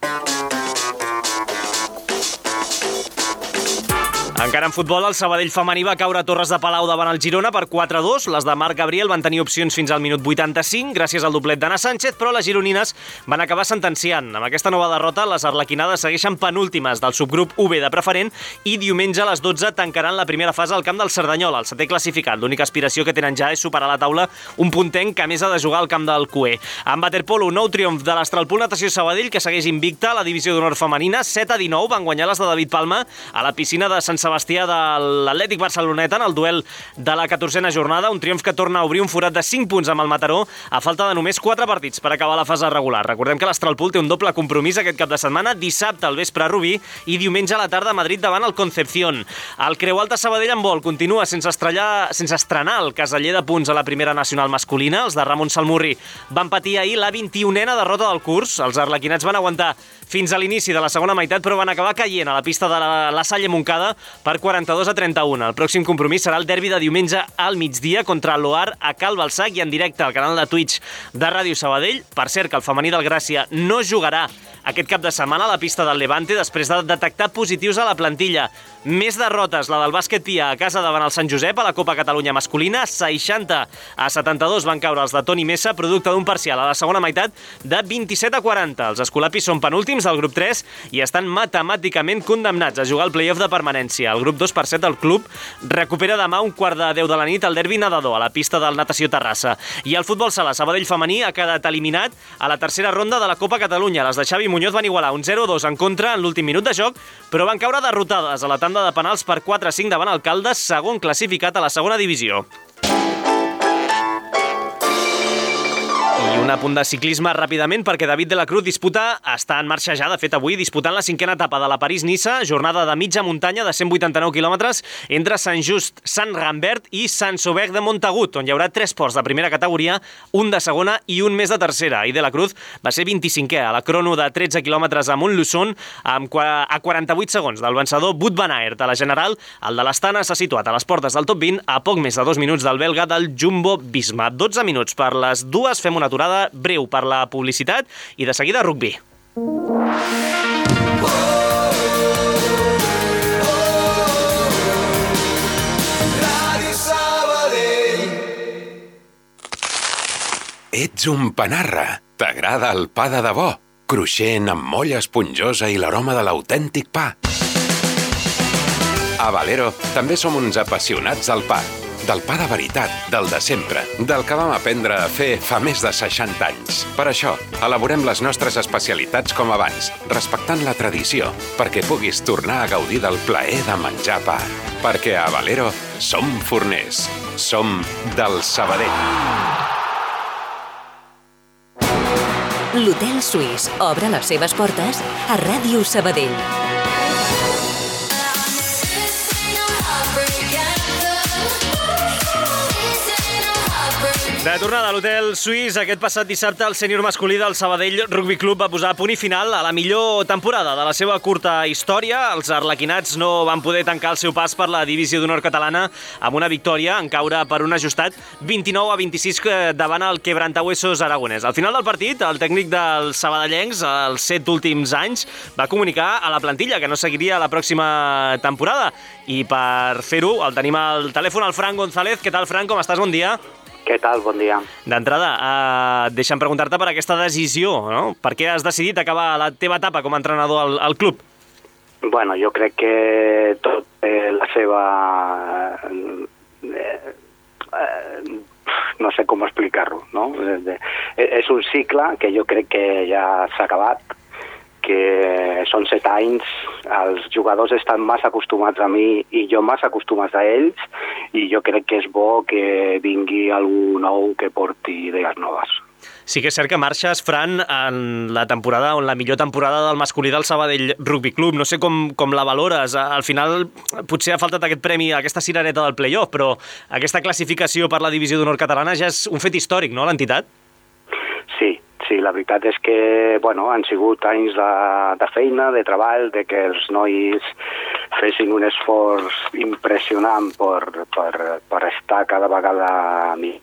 Encara en futbol, el Sabadell femení va caure a Torres de Palau davant el Girona per 4-2. Les de Marc Gabriel van tenir opcions fins al minut 85, gràcies al doblet d'Anna Sánchez, però les gironines van acabar sentenciant. Amb aquesta nova derrota, les arlequinades segueixen penúltimes del subgrup UB de preferent i diumenge a les 12 tancaran la primera fase al camp del Cerdanyola, el 7è classificat. L'única aspiració que tenen ja és superar a la taula un puntenc que a més ha de jugar al camp del CUE. En waterpolo, un nou triomf de l'Astralpool Natació Sabadell, que segueix invicta a la divisió d'honor femenina. 7-19 van guanyar les de David Palma a la piscina de Sant Sebastià de l'Atlètic Barceloneta en el duel de la 14a jornada, un triomf que torna a obrir un forat de 5 punts amb el Mataró a falta de només 4 partits per acabar la fase regular. Recordem que l'Astralpool té un doble compromís aquest cap de setmana, dissabte al vespre a Rubí i diumenge a la tarda a Madrid davant el Concepción. El Creu Alta Sabadell en vol continua sense estrenar el caseller de punts a la primera nacional masculina. Els de Ramon Salmurri van patir ahir la 21a derrota del curs. Els arlequinats van aguantar fins a l'inici de la segona meitat, però van acabar caient a la pista de la Salle Montcada per 42-31. El pròxim compromís serà el derbi de diumenge al migdia contra l'Oar a Cal Balsac i en directe al canal de Twitch de Ràdio Sabadell. Per cert, que el femení del Gràcia no jugarà aquest cap de setmana a la pista del Levante després de detectar positius a la plantilla. Més derrotes, la del bàsquet Pia a casa davant el Sant Josep a la Copa Catalunya masculina, 60-72 van caure els de Toni Mesa, producte d'un parcial a la segona meitat de 27-40. Els escolapis són penúltims del grup 3 i estan matemàticament condemnats a jugar al play-off de permanència. El grup 2, per cert, el club recupera demà un 9:15 de la nit al derbi nedador a la pista del Natació Terrassa. I el futbol sala Sabadell femení ha quedat eliminat a la tercera ronda de la Copa Catalunya. Les de Xavi Muñoz van igualar un 0-2 en contra en l'últim minut de joc, però van caure derrotades a la tanda de penals per 4-5 davant el Caldes, segon classificat a la segona divisió. I un apunt de ciclisme ràpidament perquè David de la Cruz està en marxa ja, de fet avui, disputant la 5a etapa de la París-Niça, jornada de mitja muntanya de 189 quilòmetres entre Sant Just, Sant Rambert i Sant Sauveur de Montagut, on hi haurà 3 ports de primera categoria, un de segona i un més de tercera. I de la Cruz va ser 25è a la crono de 13 quilòmetres a Montluçon a 48 segons del vencedor Wout van Aert. A la general, el de l'Astana s'ha situat a les portes del top 20 a poc més de 2 minuts del belga del Jumbo-Visma. 12 minuts per les dues, fem una aturada breu per la publicitat i de seguida rugby. Ets un panarra. T'agrada el pa de debò, cruixent amb molla esponjosa i l'aroma de l'autèntic pa. A Valero també som uns apassionats del pa. Del pa de veritat, del de sempre, del que vam aprendre a fer fa més de 60 anys. Per això, elaborem les nostres especialitats com abans, respectant la tradició, perquè puguis tornar a gaudir del plaer de menjar pa. Perquè a Valero som forners, som del Sabadell. L'Hotel Suís obre les seves portes a Ràdio Sabadell. De tornada a l'Hotel Suís, aquest passat dissabte el sènior masculí del Sabadell Rugby Club va posar punt i final a la millor temporada de la seva curta història. Els arlequinats no van poder tancar el seu pas per la divisió d'honor catalana amb una victòria en caure per un ajustat 29-26 davant el Quebrantahuesos aragonès. Al final del partit, el tècnic dels sabadellencs, els 7 últims anys, va comunicar a la plantilla que no seguiria la pròxima temporada. I per fer-ho el tenim al telèfon, el Fran González. Què tal, Fran? Com estàs? Bon dia. Què tal? Bon dia. D'entrada, deixa'm preguntar-te per aquesta decisió, no? Per què has decidit acabar la teva etapa com a entrenador al club? Bueno, jo crec que tot la seva... no sé com explicar-ho, no? És un cicle que jo crec que ja s'ha acabat, que són 7 anys, els jugadors estan massa acostumats a mi i jo massa acostumats a ells, i jo crec que és bo que vingui algú nou que porti idees noves. Sí que és cert que marxes, Fran, en la temporada, en la millor temporada del masculí del Sabadell Rugby Club. No sé com la valores. Al final potser ha faltat aquest premi, aquesta cirereta del play-off, però aquesta classificació per la divisió d'honor catalana ja és un fet històric, no, l'entitat? Sí, la veritat és que han sigut anys de feina, de treball, de que els nois fessin un esforç impressionant per estar cada vegada a mi.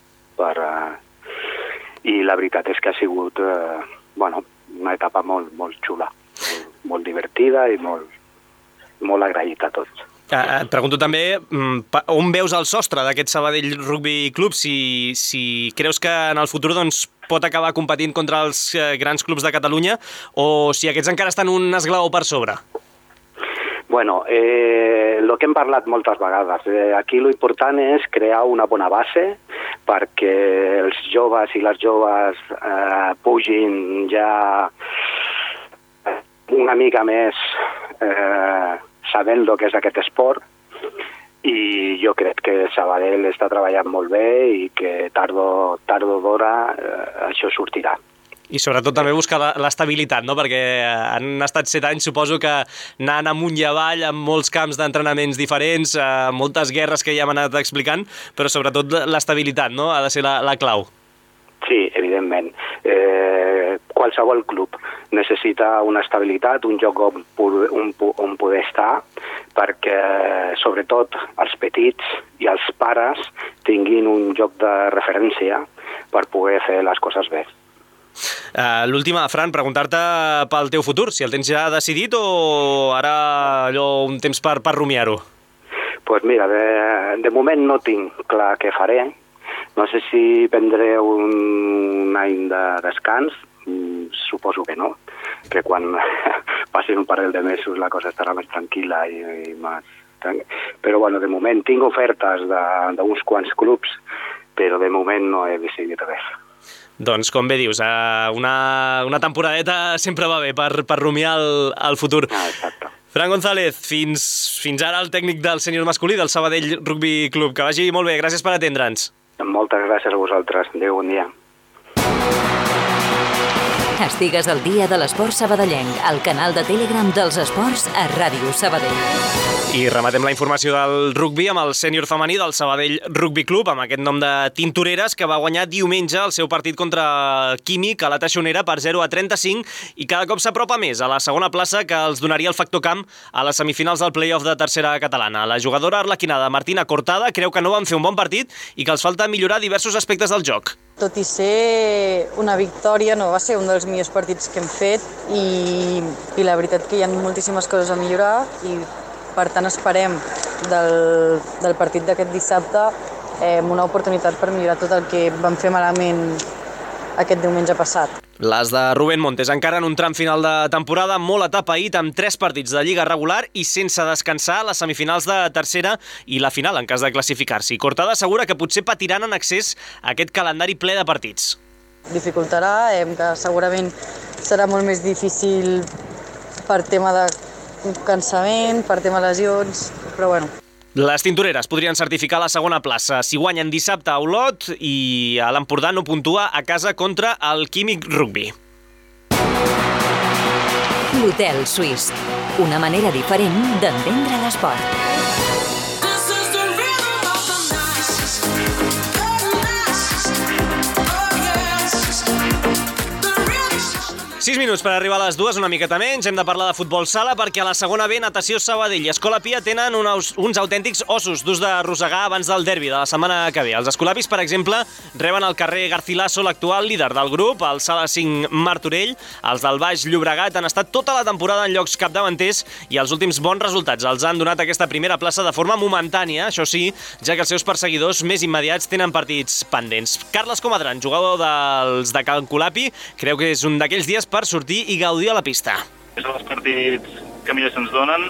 I la veritat és que ha sigut una etapa molt xula, molt divertida i molt agraït a tots. Et pregunto també on veus el sostre d'aquest Sabadell Rugby Club, si creus que en el futur pot acabar competint contra els grans clubs de Catalunya o si aquests encara estan un esglaó per sobre? Bueno, el que hem parlat moltes vegades, aquí l'important és crear una bona base perquè els joves i les joves pugin ja una mica més sabent el que és aquest esport, i jo crec que Sabadell està treballant molt bé i que tard o d'hora això sortirà. I sobretot també buscar l'estabilitat, no? Perquè han estat 7 anys, suposo que anant amunt i avall, amb molts camps d'entrenaments diferents, moltes guerres que ja hem anat explicant, però sobretot l'estabilitat, no? Ha de ser la clau. Sí, evidentment. Qualsevol club necessita una estabilitat, un lloc on poder estar, perquè sobretot els petits i els pares tinguin un lloc de referència per poder fer les coses bé. L'última, Fran, preguntar-te pel teu futur, si el tens ja decidit o ara allò un temps per rumiar-ho? Pues mira, de moment no tinc clar què faré. No sé si prendré un any de descans, suposo que no, que quan passin un parell de mesos la cosa estarà més tranquil·la i més... Però bueno, de moment tinc ofertes d'uns quants clubs, però de moment no he decidit res. Doncs, com bé dius, una temporadeta sempre va bé per rumiar el futur. Exacte. Fran González, fins ara el tècnic del sènior masculí del Sabadell Rugby Club. Que vagi molt bé, gràcies per atendre'ns. Moltes gràcies a vosaltres. Adéu, bon dia. Estigues al dia de l'esport sabadellenc, al canal de Telegram dels esports a Ràdio Sabadell. I rematem la informació del rugby amb el sènior femení del Sabadell Rugby Club, amb aquest nom de Tintoreres, que va guanyar diumenge el seu partit contra Químic a la Taixonera per 0-35 i cada cop s'apropa més a la segona plaça que els donaria el factor camp a les semifinals del play-off de tercera catalana. La jugadora arlequinada Martina Cortada creu que no van fer un bon partit i que els falta millorar diversos aspectes del joc. Tot i ser una victòria, no va ser un dels millors partits que hem fet i la veritat que hi ha moltíssimes coses a millorar i per tant esperem del partit d'aquest dissabte una oportunitat per millorar tot el que vam fer malament aquest diumenge passat. Les de Rubén Montes encara en un tram final de temporada molt atapeït amb 3 partits de Lliga regular i sense descansar les semifinals de tercera i la final en cas de classificar-s'hi. Cortada assegura que potser patiran en accés a aquest calendari ple de partits. Dificultarà, que segurament serà molt més difícil per tema de cansament, per tema lesions, però bueno. Les Tintoreres podrien certificar la segona plaça si guanyen dissabte a Olot i a l'Empordà no puntua a casa contra el Químic Rugby. L'Hotel Suís, una manera diferent d'entendre l'esport. 6 minuts per arribar a les 2, una miqueta menys. Hem de parlar de futbol sala perquè a la segona B, Natació Sabadell i Escola Pia tenen uns autèntics ossos d'ús de rosegar abans del derbi de la setmana que ve. Els escolapis, per exemple, reben al carrer Garcilaso l'actual líder del grup, el Sala 5 Martorell. Els del Baix Llobregat han estat tota la temporada en llocs capdavanters i els últims bons resultats els han donat aquesta primera plaça de forma momentània, això sí, ja que els seus perseguidors més immediats tenen partits pendents. Carles Comadran, jugador dels de Can Colapi, creu que és un d'aquells dies per sortir i gaudir a la pista. Són els partits que millor se'ns donen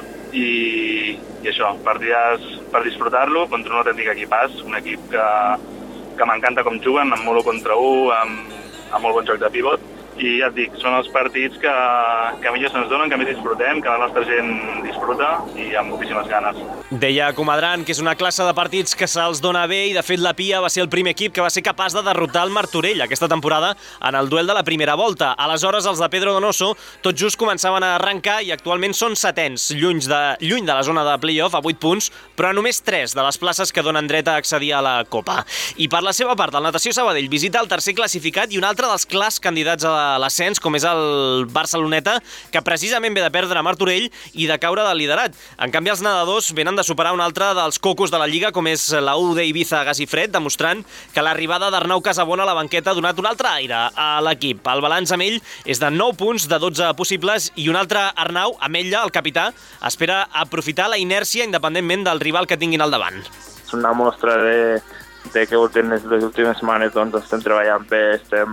i això, partides per disfrutar-lo contra un autèntic equipàs, un equip que m'encanta com juguen, amb molt 1 contra 1, amb molt bon joc de pivot. I ja et dic, són els partits que millor se'ns donen, que més disfrutem, que la nostra gent disfruta i amb moltíssimes ganes. Deia Comadran que és una classe de partits que se'ls dona bé i de fet la Pia va ser el primer equip que va ser capaç de derrotar el Martorell aquesta temporada en el duel de la primera volta. Aleshores els de Pedro Donoso tot just començaven a arrencar i actualment són setens, lluny de la zona de play-off a 8 punts, però a només 3 de les places que donen dret a accedir a la Copa. I per la seva part, el Natació Sabadell visita el tercer classificat i un altre dels clars candidats a l'ascens, com és el Barceloneta, que precisament ve de perdre a Martorell i de caure del liderat. En canvi, els nedadors venen de superar un altre dels cocos de la Lliga, com és la UD Ibiza Gas i Fred, demostrant que l'arribada d'Arnau Casabona a la banqueta ha donat un altre aire a l'equip. El balanç amb ell és de 9 punts de 12 possibles i un altre Arnau, Ametlla, el capità, espera aprofitar la inèrcia independentment del rival que tinguin al davant. És una mostra de que les últimes setmanes doncs, estem treballant bé,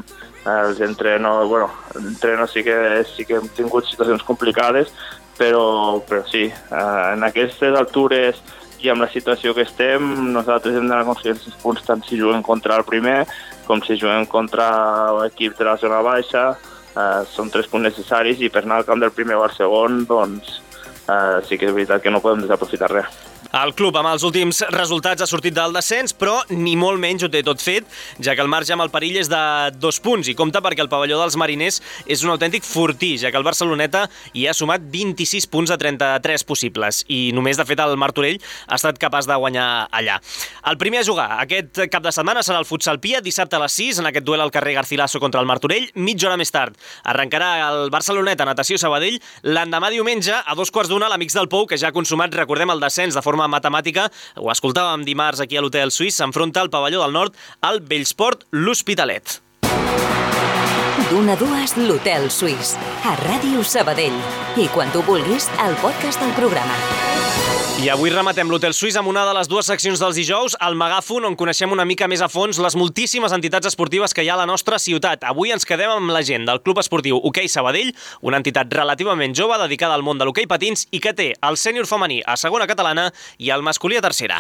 els entrenos sí que hem tingut situacions complicades, però sí, en aquestes altures i amb la situació que estem, nosaltres hem d'anar aconseguint els punts tant si juguem contra el primer com si juguem contra l'equip de la zona baixa. Són 3 punts necessaris i per anar al camp del primer o al segon, doncs sí que és veritat que no podem desaprofitar res. El club amb els últims resultats ha sortit del descens, però ni molt menys ho té tot fet, ja que el marge amb el perill és de 2 punts i compta perquè el pavelló dels mariners és un autèntic fortí, ja que el Barceloneta hi ha sumat 26 punts de 33 possibles i només, de fet, el Martorell ha estat capaç de guanyar allà. El primer a jugar aquest cap de setmana serà el Futsal Pia, dissabte a les 6, en aquest duel al carrer Garcilaso contra el Martorell. Mitja hora més tard arrencarà el Barceloneta Natació Sabadell. L'endemà diumenge, a 2:15, l'Amics del Pou, que ja ha consumat, recordem, el descens de forma matemàtica, ho escoltàvem dimarts aquí a l'Hotel Suís, s'enfronta al pavelló del Nord al Bellsport l'Hospitalet. d'una a dues l'Hotel Suís, a Ràdio Sabadell. I quan tu vulguis, al podcast del programa. I avui rematem l'Hotel Suís amb una de les dues seccions dels dijous, el Megàfon, on coneixem una mica més a fons les moltíssimes entitats esportives que hi ha a la nostra ciutat. Avui ens quedem amb la gent del Club Esportiu Hoquei Sabadell, una entitat relativament jove dedicada al món de l'hoquei patins i que té el sènior femení a segona catalana i el masculí a tercera.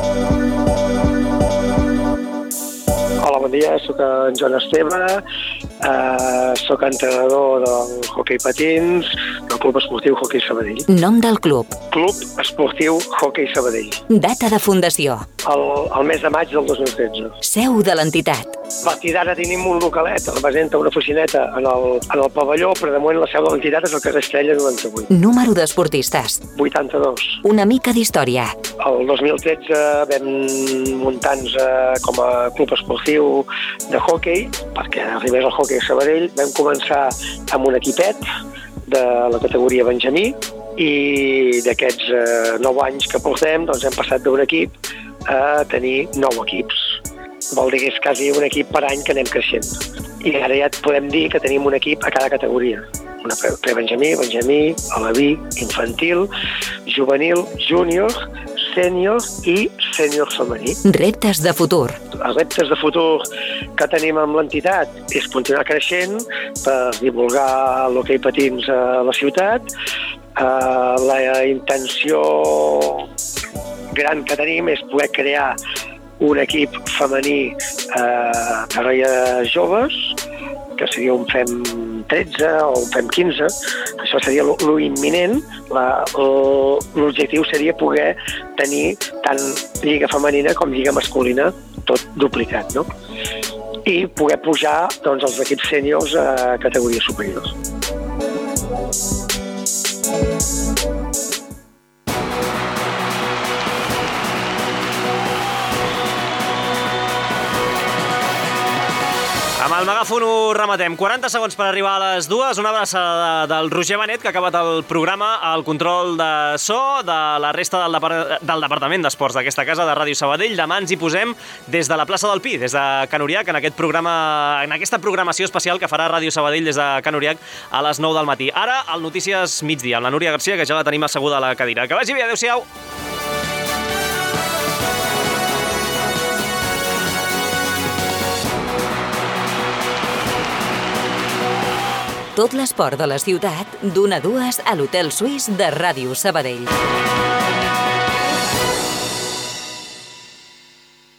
Hola, bon dia, soc en Joan Esteve, soc entrenador del hoquei patins del Club Esportiu Hoquei Sabadell. Nom del club. Club Esportiu Hoquei Sabadell. Data de fundació. El mes de maig del 2013. Seu de l'entitat. A partir d'ara tenim un localet, representa una oficineta en el pavelló, però de moment la seu de l'entitat és el carrer Estrella 98. Número d'esportistes. 82. Una mica d'història. El 2013 vam muntar-nos com a club esportiu de hoquei, perquè arribés al hoquei a Sabadell. Vam començar amb un equipet de la categoria Benjamí i d'aquests 9 anys que portem doncs hem passat d'un equip a tenir 9 equips. Vol dir que és quasi un equip per any que anem creixent. I ara ja podem dir que tenim un equip a cada categoria. Una pre-Benjamí, Benjamí, Alaví, infantil, juvenil, júnior, sènior i sènior femení. Reptes de futur. Els reptes de futur que tenim amb l'entitat és continuar creixent per divulgar l'hoquei patins a la ciutat. La intenció gran que tenim és poder crear un equip femení de noies joves, que seria un FEM 13 o un FEM 15. Això seria l'imminent. L'objectiu seria poder tenir tant lliga femenina com lliga masculina, tot duplicat, no? I poder pujar doncs, els equips sèniors a categories superiors. Amb el Megàfon ho rematem. 40 segons per arribar a les 2. Una abraçada del Roger Benet, que ha acabat el programa, el control de so de la resta del Departament d'Esports d'aquesta casa de Ràdio Sabadell. Demà ens hi posem des de la plaça del Pi, des de Can Uriac, en aquesta programació especial que farà Ràdio Sabadell des de Can Uriac a les 9 del matí. Ara, al Notícies Migdia, amb la Núria Garcia, que ja la tenim asseguda a la cadira. Que vagi bé, adéu-siau! Tot l'esport de la ciutat, d'una a dues a l'Hotel Suís de Ràdio Sabadell.